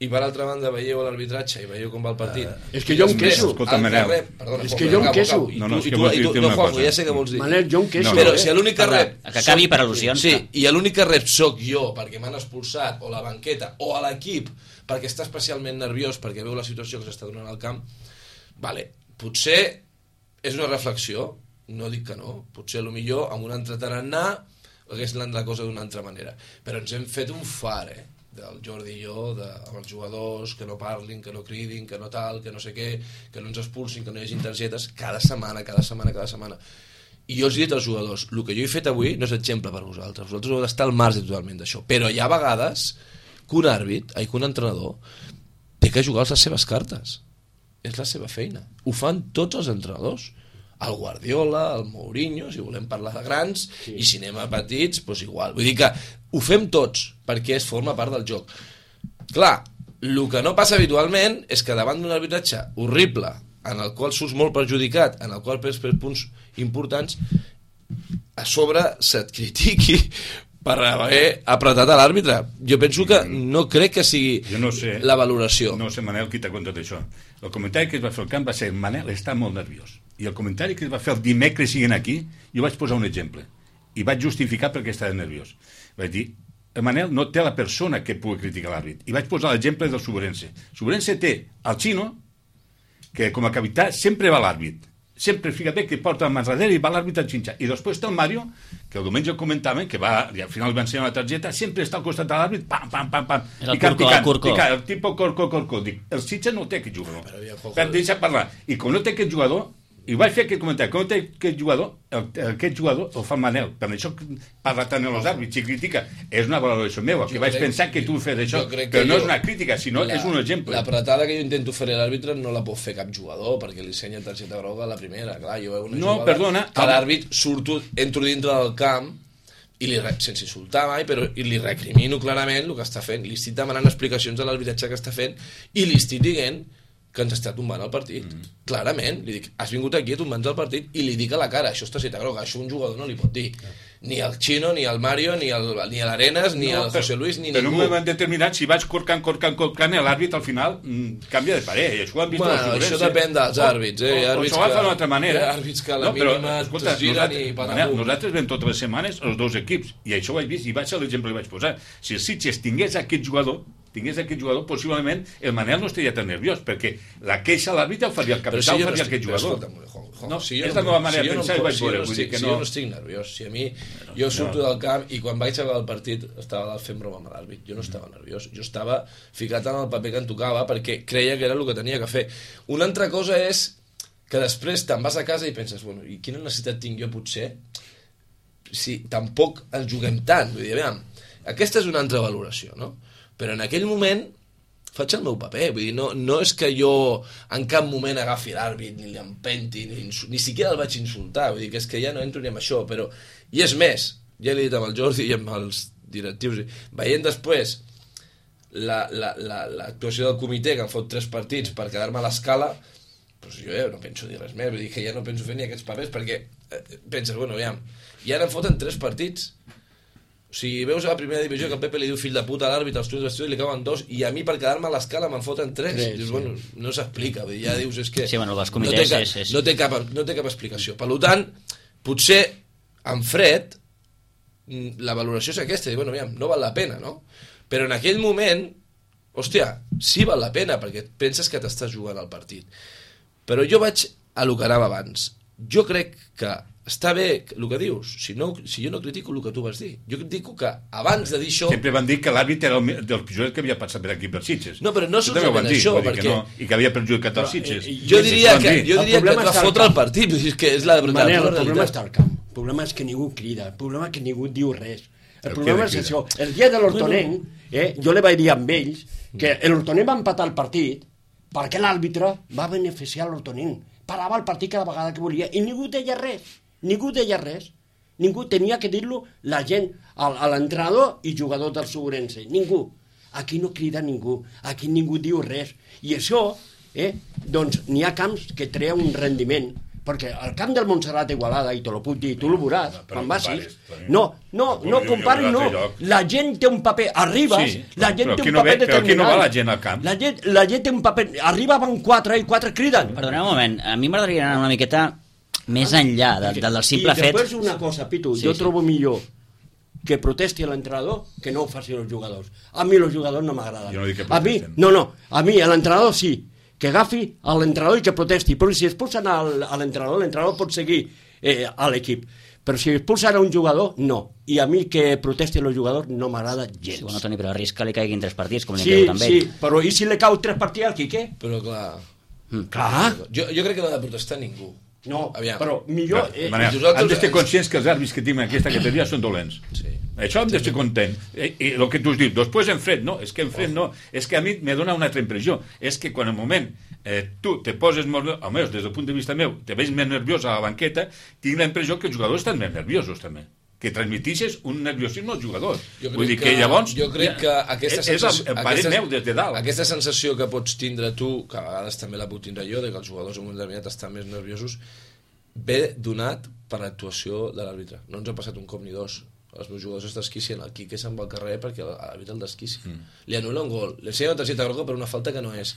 i per altra banda veieu l'arbitratge i veieu com va el partit. És que jo em queixo. Escolta, Manel. És que jo em queixo. No, és que vols dir-te una cosa. Ja sé què vols dir. Manel, jo em queixo. Però si l'únic que rep... Que acabi per al·lusions. Sí, i l'únic que rep soc jo perquè m'han expulsat, o la banqueta, o a l'equip perquè està especialment nerviós perquè veu la situació que s'està donant al camp, vale, potser és una reflexió, no dic que no, potser millor amb un altre tarannà hagués anat la cosa d'una altra manera, però ens hem fet un far, del Jordi i jo, amb els jugadors, que no parlin, que no cridin, que no tal, que no sé què, que no ens expulsin, que no hi hagi targetes, cada setmana. I jo els he dit als jugadors, el que jo he fet avui no és exemple per vosaltres heu d'estar al marge totalment d'això, però hi ha vegades que un entrenador té que jugar les seves cartes, és la seva feina, ho fan tots els entrenadors, el Guardiola, el Mourinho, si volem parlar de grans, sí. I si anem a petits, doncs igual. Vull dir que ho fem tots, perquè es forma part del joc. Clar, el que no passa habitualment és que davant d'un arbitratge horrible, en el qual surts molt perjudicat, en el qual perds punts importants, a sobre se't critiqui per haver apretat a l'àrbitre. Jo penso que no crec que sigui la valoració. No sé, Manel, qui t'ha contat això. El comentari que es va fer al camp va ser Manel està molt nerviós. I el comentari que es va fer el dimecres siguent aquí, jo vaig posar un exemple. I vaig justificar perquè estava nerviós. Vaig dir, Manel no té la persona que pugui criticar l'àrbit. I vaig posar l'exemple del Subrense. Subrense té el Chino, que com a capità sempre va a l'àrbit. Sempre, fíjate, que porta el Manradera i va a l'àrbit a xinxar. I després està el Mario, que el diumenge comentaven, que va, i al final va ensenyar la targeta, sempre està al costat de l'àrbit, pam, pam, pam, pam. És el Curco. El tipus Corco. Dic, el Sitges no té aquest jugador. Per deixar parlar. I com no té aquest jugador, i vaig fer aquest comentari, com no té aquest jugador el fa el Manel, per això parla tant amb els àrbits i critica, és una valoració meva, que vaig pensar que tu fes això, però no és una crítica, sinó és un exemple. L'apretada que jo intento fer a l'àrbitre no la pot fer cap jugador, perquè li senya targeta groga a la primera, clar, jo veu una jugada que l'àrbit entro dintre del camp i sense insultar mai, però li recrimino clarament el que està fent, li estic demanant explicacions a l'arbitratge que està fent i li estic dient que ens està tombant el partit. Clarament, li dic, has vingut aquí a tombar-nos el partit i li dic a la cara, això és targeta groga, això un jugador no li pot dir. Ni al Chino, ni al Mario, ni a l'Arenas, ni al José Luis, ni ningú. Però en un moment determinat, si vaig corcant, l'àrbit al final canvia de parer, i això ho han vist això depèn dels àrbits, o s'ho agafa d'una altra manera. Àrbits que a la mínima es giren i patam. Nosaltres vam totes les setmanes els dos equips, i això ho vaig vist, i vaig ser l'exemple que vaig posar. Si el Sitges tingués aquest jugador, possiblement el Manel no estaria tan nerviós, perquè la queixa a l'àrbitre ho faria el capità, ho faria aquest jugador. No, és la meva manera de pensar i vaig veure. Si jo no estic nerviós, si a mi jo surto del camp i quan vaig acabar el partit estava fent broma amb l'àrbit, jo no estava nerviós, jo estava ficat en el paper que em tocava perquè creia que era el que tenia que fer. Una altra cosa és que després te'n vas a casa i penses, bueno, i quina necessitat tinc jo potser si tampoc ens juguem tant, vull dir, aviam, aquesta és una altra valoració, no? Però en aquell moment faig el meu paper, vull dir, no és que jo en cap moment agafi l'àrbit, ni l'empenti, ni siquiera el vaig insultar, vull dir que és que ja no entro ni amb això, però... I és més, ja l'he dit amb el Jordi i amb els directius, veient després l'actuació del comitè, que han fot 3 partits per quedar-me a l'escala, doncs jo ja no penso dir res més, vull dir que ja no penso fer ni aquests papers, perquè penses, bueno, aviam, ja n'en foten 3 partits, o sigui, veus a la primera divisió que el Pepe li diu fill de puta a l'àrbitre, als tuits vestits li cauen 2 i a mi per quedar-me a l'escala me'n foten 3. Dius, bueno, no s'explica, ja dius, és que sí, bueno, els comitès no té cap explicació. Per tant, potser en fred la valoració és aquesta, bueno, aviam, no val la pena, no? Però en aquell moment, hòstia, sí val la pena perquè penses que t'estàs jugant al partit. Però jo vaig a lo que anava abans. Jo crec que està bé el que dius, si jo no critico el que tu vas dir, jo critico que abans de dir això... Sempre van dir que l'àrbit era del pitjor que havia passat per aquí per Sitges. No, però no solament això, perquè... I que havia perjudicat els Sitges. Jo diria que et va fotre el partit, que és la veritat. Manel, el problema està al camp, el problema és que ningú crida, el problema és que ningú diu res. El problema és això. El dia de l'Hortonenc, jo li vaig dir amb ells que l'Hortonenc va empatar el partit perquè l'àrbitre va beneficiar l'Hortonenc. Parava el partit cada vegada que volia i ningú deia res. Ningú deia res. Ningú tenia que dir-lo la gent, a l'entrenador i jugador del Subrense. Ningú. Aquí no crida ningú. Aquí ningú diu res. I això, doncs, n'hi ha camps que treuen un rendiment perquè al camp del Montserrat Igualada, i te lo puc dir, tu lo veuràs, però quan vagis, comparis, no comparis, no. La gent té un paper, arribes, la gent té un paper determinant. Però aquí no va la gent al camp. La gent té un paper, arriba van 4 i 4 criden. Perdoneu un moment, a mi m'agradaria anar una miqueta més enllà del simple fet... I després una cosa, Pitu, jo trobo millor que protesti l'entrenador que no ho facin els jugadors. A mi els jugadors no m'agraden. Jo no dic que protesten. A mi l'entrenador sí, que agafi a l'entrenador i que protesti, però si expulsen a l'entrenador pot seguir a l'equip. Però si expulsen a un jugador, no. I a mi que protesti els jugadors no m'agrada gens. Sí, bueno, Toni, però risc que li caiguin 3 partits, com li caigut també. Sí, però i si li cau 3 partits al Quique? Però clar... Clar. Jo crec que no ha de protestar ningú. No, aviam. Però millor... Manel, hem d'estar conscients que els àrbits que tenim en aquesta categoria són dolents. Sí. Això hem d'estar content. I el que tu has dit, després en fred, no, és que en fred no. És que a mi me dona una altra impressió. És que quan al moment tu te poses molt... Almenys, des del punt de vista meu, te veig més nerviós a la banqueta, tinc la impressió que els jugadors estan més nerviosos, també. Que transmitixes un nerviosisme als jugadors. Vull dir que llavors... Jo crec que aquesta sensació... És el parer meu des de dalt. Aquesta sensació que pots tindre tu, que a vegades també la puc tindre jo, de que els jugadors en un determinat estan més nerviosos, ve donat per l'actuació de l'àrbitre. No ens ha passat un cop ni dos. Els meus jugadors es desquicien, el Quique se'n va al carrer perquè l'àrbitre el desquici. Li anul·la un gol, li ensenya una targeta groga per una falta que no és.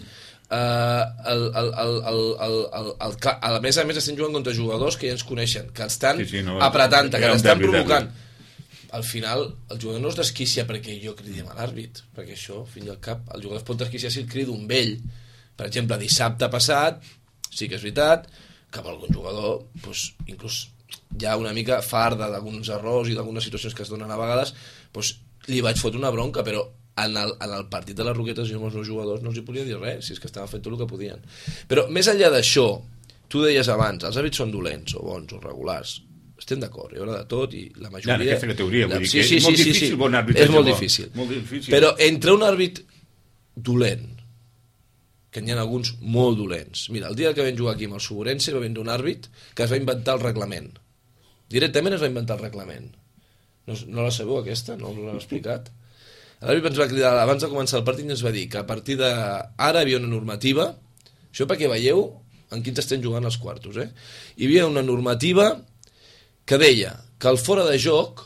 A més estem jugant contra jugadors que ja ens coneixen, que estan apretant-te, que t'estan provocant. Al final, el jugador no es desquicia perquè jo cridi a l'àrbit, perquè això, fin del cap, el jugador es pot desquiciar si el crido un vell. Per exemple, dissabte passat, sí que és veritat, que per algun jugador, doncs, inclús ja una mica farda d'alguns errors i d'algunes situacions que es donen a vegades, doncs li vaig fotre una bronca, però en el partit de les Roquetes jo amb els meus jugadors no els hi podia dir res, si és que estaven fent tot el que podien. Però més enllà d'això, tu deies abans, els hàbits són dolents o bons o regulars, estem d'acord, hi haurà de tot i la majoria... En aquesta categoria, vull dir que és molt difícil bon arbitratge. És molt difícil. Però entre un àrbit dolent, que n'hi ha alguns molt dolents. Mira, el dia que vam jugar aquí amb el Suburense va vindre un àrbit que es va inventar el reglament. Directament es va inventar el reglament. No la sabeu aquesta? No l'han explicat? L'àrbit ens va cridar abans de començar el partit i ens va dir que a partir d'ara hi havia una normativa, això perquè veieu en quins estem jugant els quartos, hi havia una normativa que deia que el fora de joc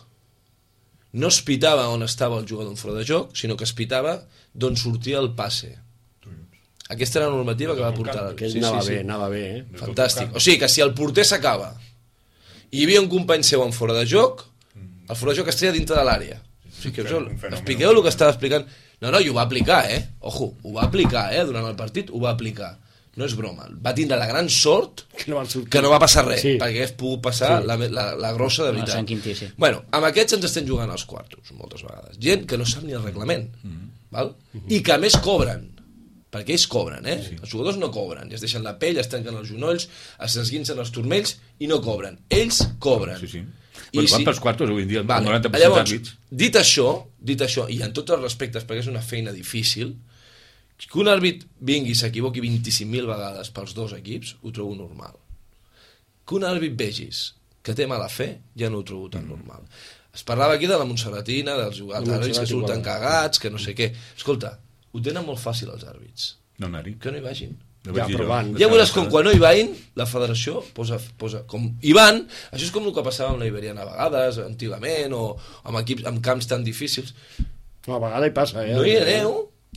no es pitava on estava el jugador en fora de joc, sinó que es pitava d'on sortia el passe. Aquesta era la normativa que va portar... Anava bé. Fantàstic. O sigui, que si el porter s'acaba i hi havia un company seu en fora de joc, el fora de joc es treia dintre de l'àrea. O sigui, expliqueu el que estava explicant. No, i ho va aplicar, Ojo, ho va aplicar, durant el partit ho va aplicar. No és broma. Va tindre la gran sort que no va passar res, perquè hagués pogut passar la grossa de veritat. Bueno, amb aquests ens estem jugant als quartos, moltes vegades. Gent que no sap ni el reglament, val? I que a més cobren. Perquè ells cobren, Els jugadors no cobren, es deixen la pell, es trenquen els genolls, es esguinsen els turmells i no cobren. Ells cobren. Sí. Bueno, van pels quartos avui en dia, el 90% llavors, d'àrbits. Dit això, i en tots els respectes, perquè és una feina difícil, que un àrbit vingui i s'equivoqui 25.000 vegades pels dos equips, ho trobo normal. Que un àrbit vegis que té mala fe, ja no ho trobo tan normal. Es parlava aquí de la Montserratina, dels àrbits que surten cagats, que no sé què. Escolta, ho tenen molt fàcil els àrbits. No anar-hi. Que no hi vagin. Ja veuràs com quan no hi vagin, la federació posa com hi van, això és com el que passava amb la Iberiana a vegades, antigament, o amb equips amb camps tan difícils. A vegades hi passa, No hi aneu,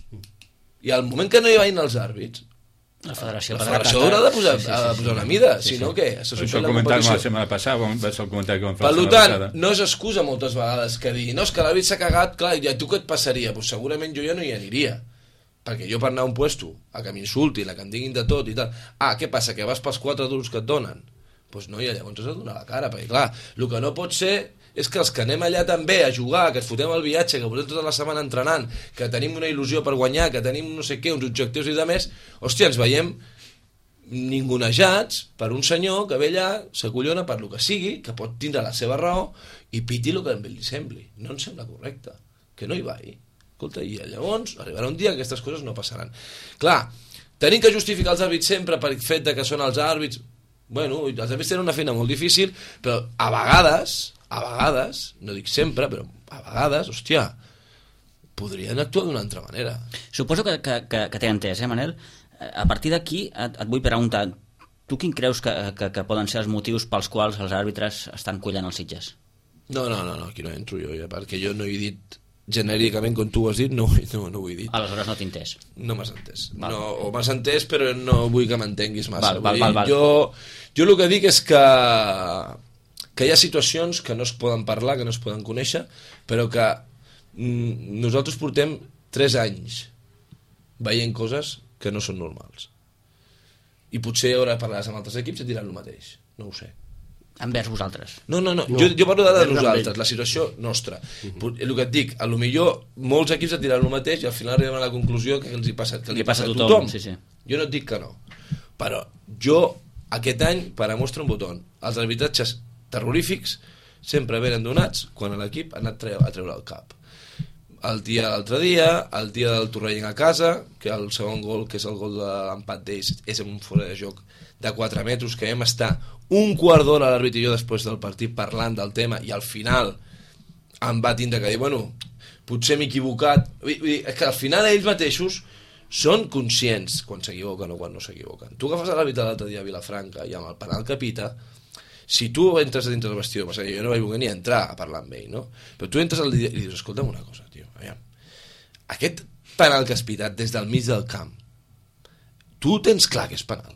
i al moment que no hi vagin els àrbits, la federació haurà de posar una mida, si no què? Això el comentari la setmana passada, va ser el comentari que vam fer la setmana passada. Per tant, no és excusa moltes vegades que dir, no, és que l'àrbit s'ha cagat, clar, i a tu què et passaria? Pues segurament jo ja no hi aniria, perquè jo per anar a un puesto, a que m'insultin, a que em diguin de tot i tal, què passa, que vas pels 4 duros que et donen? Doncs no, i llavors has de donar la cara, perquè clar, el que no pot ser és que els que anem allà també a jugar, que ens fotem el viatge, que portem tota la setmana entrenant, que tenim una il·lusió per guanyar, que tenim no sé què, uns objectius i de més, hòstia, ens veiem ningunejats per un senyor que ve allà, s'acollona per lo que sigui, que pot tindre la seva raó i piti el que a ell li sembli. No ens sembla correcte, que no hi vagi. Escolta, i llavors arribarà un dia que aquestes coses no passaran. Clar, tenim que justificar els àrbits sempre per el fet que són els àrbits. Bueno, els àrbits tenen una feina molt difícil, però a vegades, no dic sempre, però a vegades, hòstia, podrien actuar d'una altra manera. Suposo que t'he entès, Manel? A partir d'aquí et vull preguntar, Tu quin creus que poden ser els motius pels quals els àrbitres estan collant els Sitges? No, aquí no entro jo, perquè jo no he dit genèricament, com tu has dit, no ho he dit. Aleshores no t'he entès. No m'has entès. No, o m'has entès, però no vull que m'entenguis massa. Val. Jo el que dic és que hi ha situacions que no es poden parlar, que no es poden conèixer, però que nosaltres portem 3 anys veient coses que no són normals. I potser ara parlaràs amb altres equips i et diran el mateix. No ho sé. Envers vosaltres. No. Jo parlo de nosaltres, la situació nostra. El que et dic, a lo millor molts equips et diran el mateix i al final arriben a la conclusió que els hi passa, que li passa a tothom. Sí. Jo no et dic que no. Però jo, aquest any, per a mostrar un botó, els arbitratges terrorífics sempre venen donats quan l'equip ha anat a treure el cap. L'altre dia, el dia del Torrellent a casa, que el segon gol, que és el gol de l'empat d'ells, és en un fora de joc de 4 metres, que vam estar un quart d'hora l'àrbitre i jo després del partit parlant del tema, i al final em va tindre que dir, bueno, potser m'he equivocat. Vull dir, que al final ells mateixos són conscients quan s'equivoquen o quan no s'equivoquen. Tu agafes l'àrbitre l'altre dia a Vilafranca i amb el penal que pita, si tu entres a dintre del vestidor, jo no vaig voler ni entrar a parlar amb ell, no? Però tu entres i dius, escolta'm una cosa, tio, aviam, aquest penal que has pitat des del mig del camp, tu tens clar que és penal.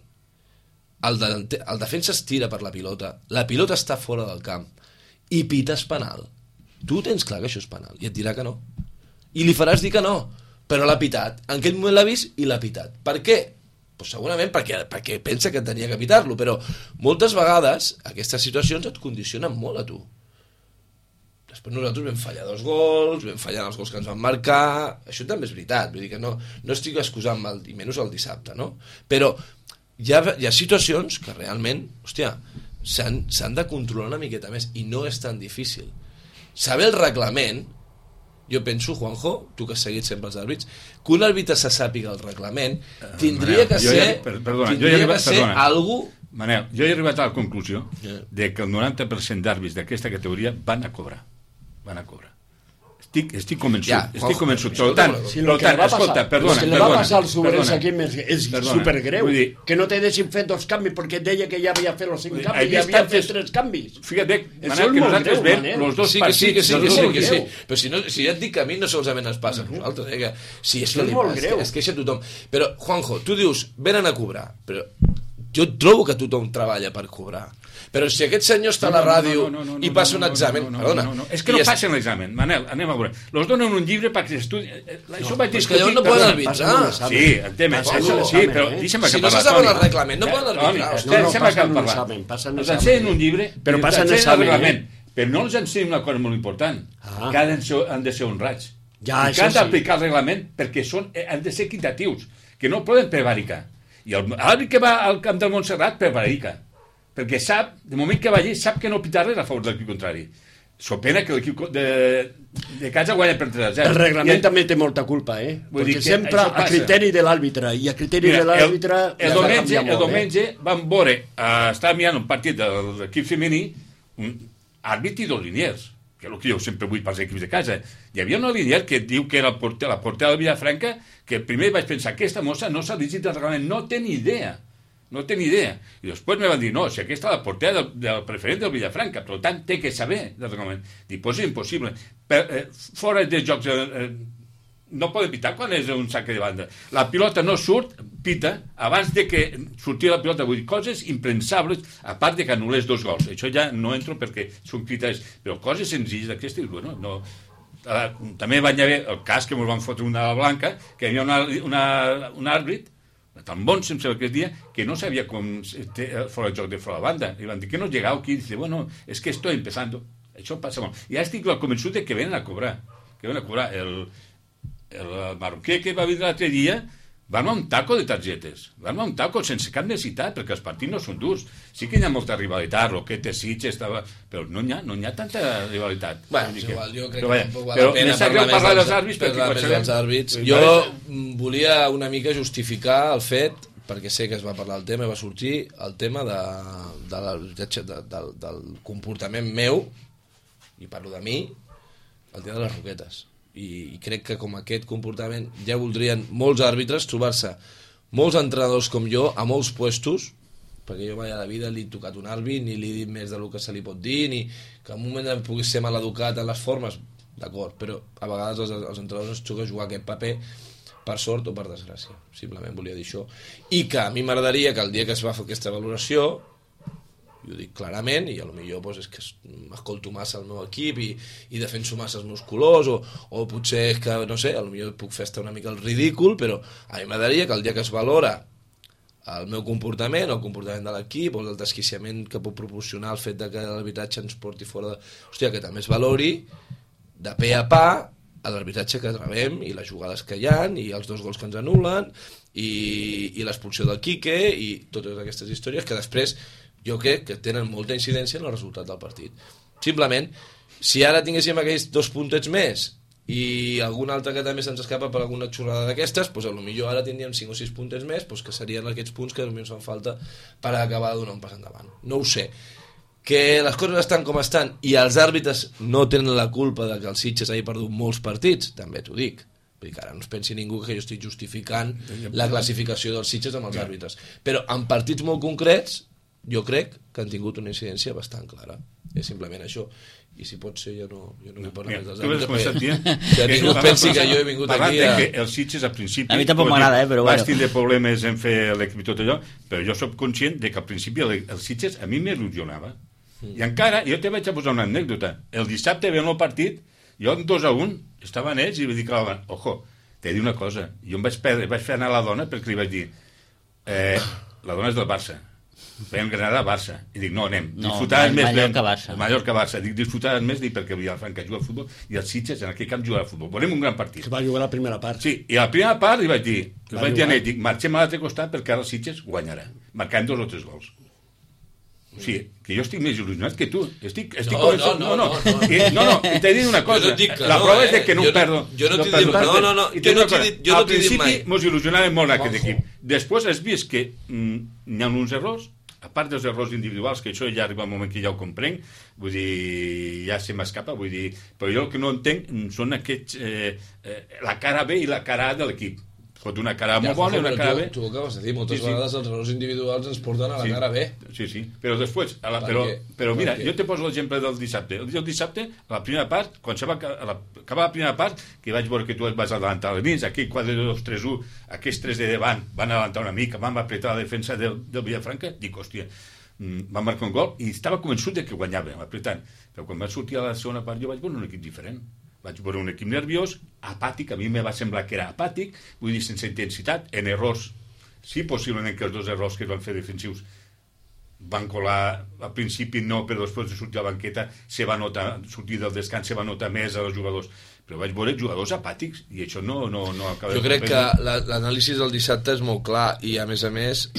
El defensa es tira per la pilota està fora del camp i pites penal. Tu tens clar que això és penal i et dirà que no. I li faràs dir que no, però l'ha pitat. En aquell moment l'ha vist i l'ha pitat. Per què? Pues segurament perquè pensa que tenia que pitar-lo, però moltes vegades aquestes situacions et condicionen molt a tu. Després nosaltres vam fallar 2 gols, vam fallar els gols que ens van marcar, això també és veritat, vull dir que no estic excusant-me, i menys el dissabte, no? Però hi ha situacions que realment, hòstia, s'han de controlar una miqueta més, i no és tan difícil. Saber el reglament, jo penso, Juanjo, tu que has seguit sempre els àrbits, que un àrbitre se sàpiga el reglament tindria que ser algú... Manel, jo he arribat a la conclusió de que el 90% d'àrbits d'aquesta categoria van a cobrar. Estic convençut. Estic convençut. Per tant, escolta, perdona. Si li va passar al Sobres aquí és supergreu, que no te deixin fer 2 canvis perquè et deia que ja havia fet els 5 canvis i ja havia fet 3 canvis. Fíjate, Manel, que nosaltres veiem els 2 partits. Sí. Però si ja et dic que a mi no solament ens passa a nosaltres, que sí, és que es queixa tothom. Però, Juanjo, tu dius, venen a cobrar, però jo trobo que tothom treballa per cobrar. Però si aquest senyor està a la ràdio i passa un examen... Perdona. És que no passen l'examen, Manel, anem a veure. Los donen un llibre perquè s'estudi... Això vaig discutir... Però no poden arbitrar. Sí, el tema és... Sí, però deixa'm acabar. Si no se saben el reglament, no poden arbitrar. Deixa'm acabar. Els ensenyen un llibre i els ensenyen el reglament. Però no els ensenyen una cosa molt important, que han de ser honrats. Que han d'aplicar el reglament perquè han de ser equitatius, que no poden prevaricar. I l'àrbitre que va al camp del Montserrat prevarica, perquè sap, de moment que va allí, sap que no pitar res a favor de l'equip contrari. So pena que l'equip de casa guanya per 3-0. El reglament també té molta culpa, perquè sempre a criteri de l'àrbitre, i a criteri de l'àrbitre... El diumenge vam veure, estava mirant un partit de l'equip femení, un àrbit i 2 liniers, que és el que jo sempre vull pels equips de casa. Hi havia una linier que diu que era la portera de Vilafranca, que primer vaig pensar, aquesta mossa no s'ha llegit el reglament, no té ni idea. I després me van dir, no, si aquesta és la portera del preferent del Vilafranca, per tant té que saber del reglament. Dic, pues és impossible. Fora de jocs no poden pitar quan és un saque de banda. La pilota no surt, pita, abans de que surti la pilota, vull dir, coses impensables, a part de que anul·les 2 gols. Això ja no entro perquè són criteris, però coses senzilles d'aquestes, bueno, no... També va haver el cas que ens van fotre una blanca, que hi havia un àrbit tan bon, em sembla que dia, que no sabia com fora el joc de fora la banda. I van dir que no llegau aquí, i dice, bueno, es que estoy empezando. Això passa molt. I ja estic convençut de que venen a cobrar. El marroquí que va vindre l'altre dia va anar un taco de targetes. Va anar un taco sense cap necessitat, perquè els partits no són durs. Sí que hi ha molta rivalitat, Roquete, Sitges, però no hi ha tanta rivalitat. Bueno, és igual, jo crec que tampoc val la pena parlar dels àrbits. Jo volia una mica justificar el fet, perquè sé que es va parlar el tema i va sortir el tema del comportament meu, i parlo de mi, el dia de les Roquetes. I crec que com aquest comportament ja voldrien molts àrbitres trobar-se molts entrenadors com jo a molts puestos perquè jo mai a la vida li he tocat un àrbit, ni li he dit més del que se li pot dir, ni que en un moment pugui ser mal educat en les formes, d'acord, però a vegades els entrenadors ens toca jugar aquest paper per sort o per desgràcia, simplement volia dir això. I que a mi m'agradaria que el dia que es va fer aquesta valoració, jo ho dic clarament, i potser doncs, és que m'escolto massa el meu equip i defenso massa els meus colors, o potser és que, no sé, potser puc fer estar una mica el ridícul, però a mi m'agradaria que el dia que es valora el meu comportament, el comportament de l'equip, o el desquiciament que pot proporcionar el fet de que l'arbitratge ens porti fora de... Hòstia, que també es valori de pe a pa a l'arbitratge que rebem i les jugades que hi ha i els 2 gols que ens anulen i l'expulsió del Quique i totes aquestes històries que després jo crec que tenen molta incidència en el resultat del partit. Simplement, si ara tinguéssim aquells 2 puntets més i algun altre que també se'ns escapa per alguna xorrada d'aquestes, doncs potser ara tindríem 5 o 6 puntets més, doncs que serien aquests punts que potser ens fan falta per acabar de donar un pas endavant. No ho sé. Que les coses estan com estan i els àrbitres no tenen la culpa de que el Sitges hagi perdut molts partits, també t'ho dic. Vull dir que ara no es pensi ningú que jo estic justificant la classificació dels Sitges amb els àrbitres. Però en partits molt concrets jo crec que han tingut una incidència bastant clara. És simplement això. I si pot ser, jo no vull parlar més dels àrbitres. Si ningú pensi que jo he vingut aquí a... que els Sitges al principi... A mi tampoc m'agrada, però bueno. Vas tindre problemes en fer l'equip i tot allò, però jo soc conscient de que al principi els Sitges a mi m'il·lusionava. I encara, jo te vaig a posar una anècdota. El dissabte veient el partit, jo en 2-1 estaven ells i vaig dir que la dona, ojo, t'he de dir una cosa, jo em vaig fer anar a la dona perquè li vaig dir la dona és del Barça, veiem Granada-Barça, i dic, no, anem, disfrutaven més Mallorca-Barça, dic, disfrutaven més perquè Vilafranca juga al futbol i els Sitges en aquell camp jugarà al futbol, volem un gran partit. Que va jugar la primera part. Sí, i a la primera part li vaig dir a Net, dic, marxem a l'altre costat perquè ara el Sitges guanyarà, marcant 2 o 3 gols. O sigui, que jo estic més il·lusionat que tu. No, i t'he dit una cosa. La prova és que no perdo. Jo no t'he dit mai. Al principi mos il·lusionàvem molt aquest equip. Després has vist que n'hi ha uns errors, a part dels errors individuals, que això ja arriba un moment que ja ho comprenc, vull dir, ja se m'escapa, vull dir, però jo el que no entenc són aquests, la cara B i la cara A de l'equip. Pot una cara molt bona i una cara B. Tu ho acabes de dir, moltes vegades els errors individuals ens porten a la cara B. Sí, però després, però mira, jo te poso l'exemple del dissabte. El dissabte, a la primera part, quan se va acabar la primera part, que vaig veure que tu vas adelantar a l'inici, aquell 4-2-3-1, aquells 3 de davant van adelantar una mica, van apretar la defensa del Vilafranca, dic, hòstia, van marcar un gol i estava convençut de que guanyàvem, apretant. Però quan va sortir a la segona part jo vaig veure un equip diferent. Vaig veure un equip nerviós, apàtic, a mi me va semblar que era apàtic, vull dir, sense intensitat, en errors. Sí, possiblement que els 2 errors que es van fer defensius van colar, al principi no, però després de sortir a la banqueta se va notar, sortir del descans se va notar més als jugadors. Però vaig veure jugadors apàtics i això no acaba de... Jo crec que l'anàlisi del dissabte és molt clar i a més,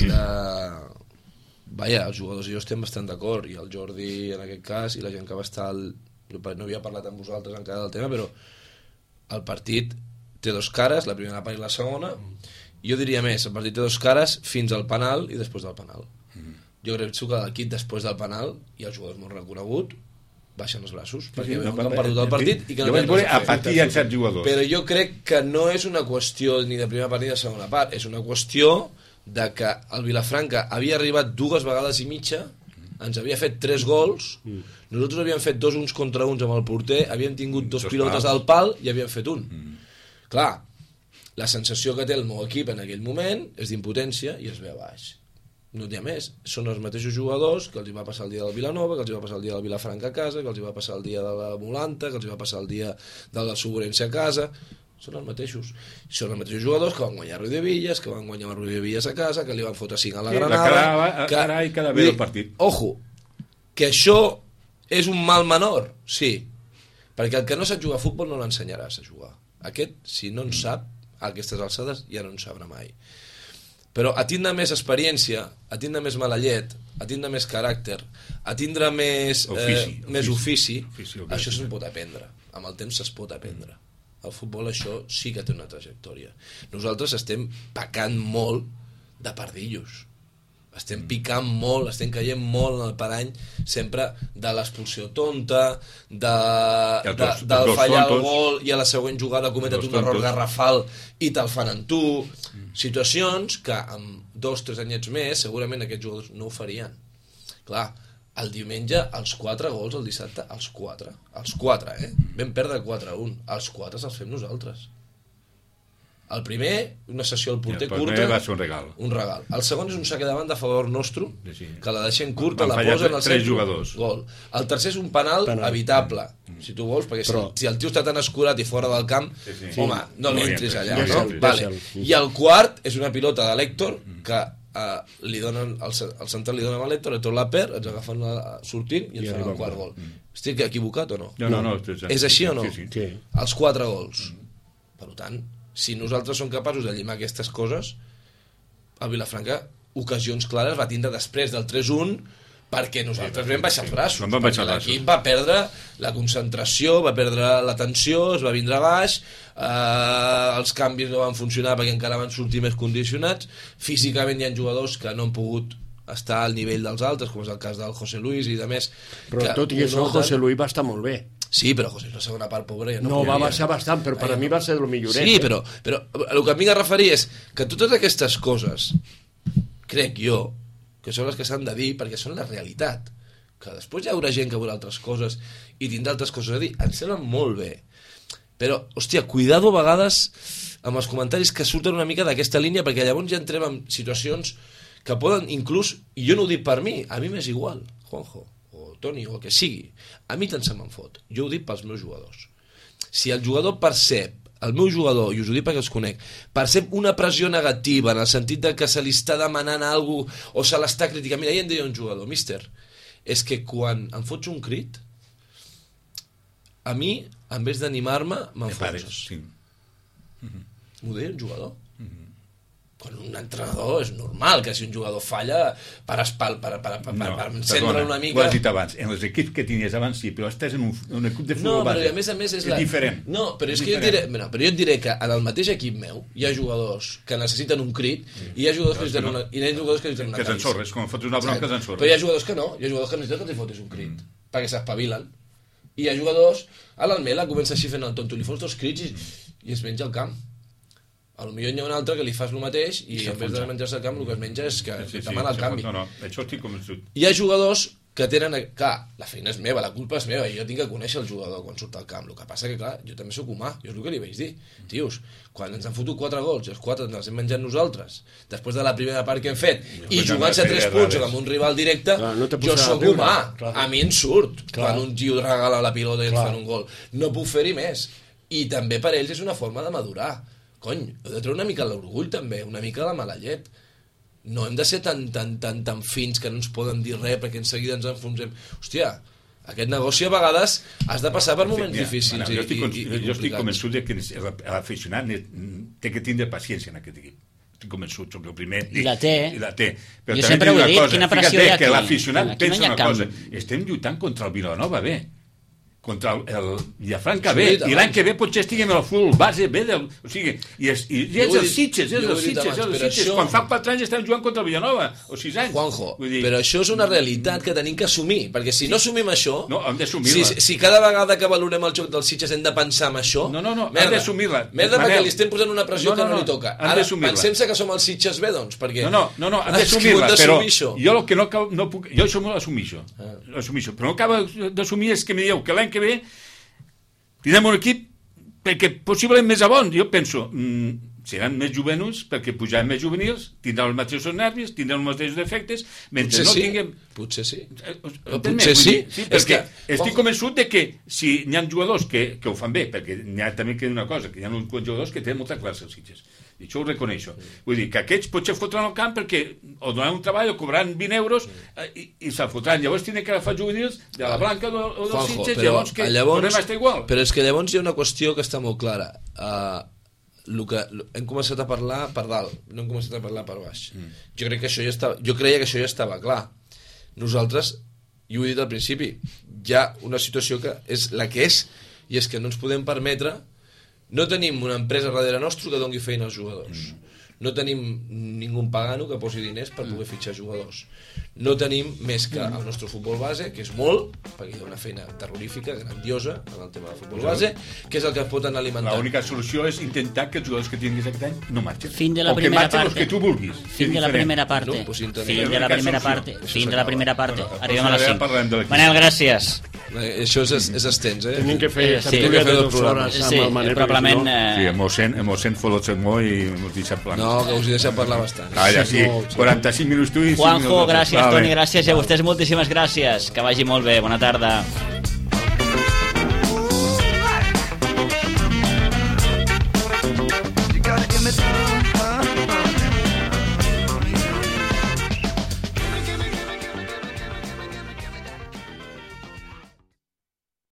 els jugadors i jo estem bastant d'acord, i el Jordi en aquest cas, i la gent que va estar... No havia parlat amb vosaltres encara del tema, però el partit té 2 cares, la primera part i la segona, i jo diria més, el partit té 2 cares fins al penal i després del penal. Jo crec que l'equip després del penal, i els jugadors molt reconegut, baixen els braços, perquè han perdut el partit i que no vaig veure apatia en certs jugadors. Però jo crec que no és una qüestió ni de primera part ni de segona part, és una qüestió de que el Vilafranca havia arribat 2 vegades i mitja, ens havia fet 3 gols, nosaltres havíem fet 2 uns contra uns amb el porter, havíem tingut 2 pilotes al pal i havíem fet un. Clar, la sensació que té el meu equip en aquell moment és d'impotència i es ve a baix. No n'hi ha més. Són els mateixos jugadors que els hi va passar el dia del Vilanova, que els hi va passar el dia del Vilafranca a casa, que els hi va passar el dia de la Molanta, que els hi va passar el dia de la Soborència a casa. Són els mateixos. Són els mateixos jugadors que van guanyar Riudevillas, que van guanyar Riudevillas a casa, que li van fotre 5 a la Granada... I cada bé del partit. Ojo, que això és un mal menor, sí, perquè el que no sap jugar a futbol no l'ensenyaràs a jugar. Aquest, si no en sap, a aquestes alçades ja no en sabrà mai. Però a tindre més experiència, a tindre més mala llet, a tindre més caràcter, a tindre més ofici, això se'n pot aprendre. Amb el temps es pot aprendre. El futbol això sí que té una trajectòria. Nosaltres estem pecant molt de pardillos. estem picant molt, estem caient molt en el parany sempre de l'expulsió tonta, del fallar el gol i a la següent jugada cometet un error garrafal i te'l fan en tu. Situacions que amb 2-3 anyets més segurament aquests jugadors no ho farien. Clar, el diumenge els 4 gols, el dissabte els 4, vam perdre 4-1, els 4 els fem nosaltres. El primer, una sessió al porter curta, va ser un regal. El segon és un saque de banda a favor nostre, que la deixem curta, la posen al centre, gol. El tercer és un penal evitable, si tu vols, perquè si el tio està tan escurat i fora del camp, home, no li entris allà, no? I el quart és una pilota de l'Héctor que li donen el central li donen a l'Héctor la perd, ens agafen sortint i ens fan el quart gol. Estic equivocat o no? No. És així o no? Sí. Els 4 gols. Per tant, si nosaltres som capaços de llimar aquestes coses, el Vilafranca ocasions clares va tindre després del 3-1 perquè nosaltres vam baixar els braços, perquè l'equip va perdre la concentració, va perdre l'atenció, es va vindre baix, els canvis no van funcionar perquè encara van sortir més condicionats, físicament hi ha jugadors que no han pogut estar al nivell dels altres, com és el cas del José Luis i de més. Però tot i això, José Luis va estar molt bé. Sí, però José, la segona part, pobre, ja no va baixar bastant, però per a mi va ser el milloret. Sí, però el que em vinc a referir és que totes aquestes coses, crec jo, que són les que s'han de dir perquè són la realitat, que després hi haurà gent que veurà altres coses i tindrà altres coses a dir, em sembla molt bé, però, hòstia, cuidado a vegades amb els comentaris que surten una mica d'aquesta línia, perquè llavors ja entrem en situacions que poden inclús, i jo no ho dic per mi, a mi m'és igual, Juanjo o Toni o el que sigui, a mi tant se me'n fot, jo ho dic pels meus jugadors. Si el jugador percep, el meu jugador, i us ho dic perquè els conec, percep una pressió negativa en el sentit de que se li està demanant alguna cosa o se l'està criticant. Mira, ahir em deia un jugador, míster, és que quan em fots un crit, a mi, en vez d'animar-me, m'enfonses. Sí. M'ho deia un jugador. Quan un entrenador és normal que si un jugador falla per encendre una mica... Ho has dit abans, en els equips que tenies abans sí, però estàs en un equip de futbol base. No, però a més és diferent. No, però és que jo et diré que en el mateix equip meu hi ha jugadors que necessiten un crit i hi ha jugadors que necessiten una carícia. Que s'ensorres, com fots una bronca s'ensorres. Però hi ha jugadors que no, hi ha jugadors que necessiten que t'hi fotis un crit, perquè s'espavilen. I hi ha jugadors, a l'Almela comença així fent el tonto, li fots 2 crits i es menja el camp. A lo millor hi ha un altre que li fas el mateix i en vez de menjar-se el camp el que es menja és que demana el canvi. No, això estic convençut. Hi ha jugadors que tenen... Clar, la feina és meva, la culpa és meva, i jo tinc que conèixer el jugador quan surt al camp. El que passa que, clar, jo també sóc humà, jo és el que li vaig dir. Tios, quan ens han fotut 4 gols i els 4 ens els hem menjat nosaltres, després de la primera part que hem fet, i jugant-se 3 punts amb un rival directe, jo sóc humà. A mi em surt quan un tio regala la pilota i ens fan un gol. No puc fer-hi més. I també per ells és una forma de madurar. Cony, heu de treure una mica l'orgull també, una mica la mala llet. No hem de ser tan fins que no ens poden dir res perquè en seguida ens enfonsem. Hòstia, aquest negoci a vegades has de passar per moments difícils i complicats. Jo estic convençut que l'aficionat té que tindre paciència en aquest equip. Estic convençut, soc el primer. I la té. Però jo sempre ho he dit, quina pressió hi ha aquí. Que l'aficionat pensa una cosa. Estem lluitant contra el Vilanova B, contra el Vilafranca B, i l'any que ve potser estiguem al full base B, o sigui, i és els Sitges, quan fa 4 anys estem jugant contra el Villanova, o 6 anys. Juanjo, però això és una realitat que tenim que assumir, perquè si no assumim això, hem d'assumir-la. Si cada vegada que valorem el joc dels Sitges hem de pensar en això, no, hem d'assumir-la. Merda, perquè li estem posant una pressió que no li toca. Ara pensem-se que som els Sitges B, doncs, perquè... No, hem d'assumir-la, però jo el que no puc... Jo això m'ho assumixo, però no acaba d'assumir és que em dieu que l'any que ve tindrem un equip perquè possiblement més a bon. Jo penso, seran més juvenils perquè pujaran més juvenils, tindran els mateixos nervis, tindran els mateixos defectes, mentre no tinguem... Potser sí. Potser sí. Perquè estic convençut de que si hi ha jugadors que ho fan bé, perquè n'hi ha també que una cosa, que hi ha uns jugadors que tenen molta classe als Sitges. I això ho reconeixo. Vull dir que aquests potser fotran al camp perquè o donaran un treball o cobraran 20 euros i se'l fotran. Llavors tenen que agafar juvenils de la Blanca o dels Sitges, llavors que tornem a estar igual. Però és que llavors hi ha una qüestió que està molt clara. Hem començat a parlar per dalt, no hem començat a parlar per baix. Jo creia que això ja estava clar. Nosaltres, i ho he dit al principi, hi ha una situació que és la que és, i és que no ens podem permetre. No tenim una empresa darrere nostre que doni feina als jugadors. No tenim ningú pagant que posi diners per poder fitxar jugadors. No tenim més que el nostre futbol base, que és molt, perquè hi ha una feina terrorífica, grandiosa, en el tema del futbol base, que és el que es pot anar alimentant. L'única solució és intentar que els jugadors que tinguis aquest any no marxen. Fin de la primera o que marxen parte. els que tu vulguis. Fin de la primera parte. No, pues Fin de la primera parte. Fin de la primera parte. Arribem a les 5. parlem de l'equip. Manel, gràcies. Això és extens, Tenim que fer Sí, tertúlia que fer de dos 2 hores programes. amb Sí, el Manel. probablement... Sí, hemos follotset molt i hemos deixat plans. No, que us he deixat parlar bastant. Calla, sí, 45 minuts tu i 5 minuts... Juanjo, gràcies, Va, Toni, bé. gràcies, i a vostès moltíssimes gràcies. Que vagi molt bé, bona tarda.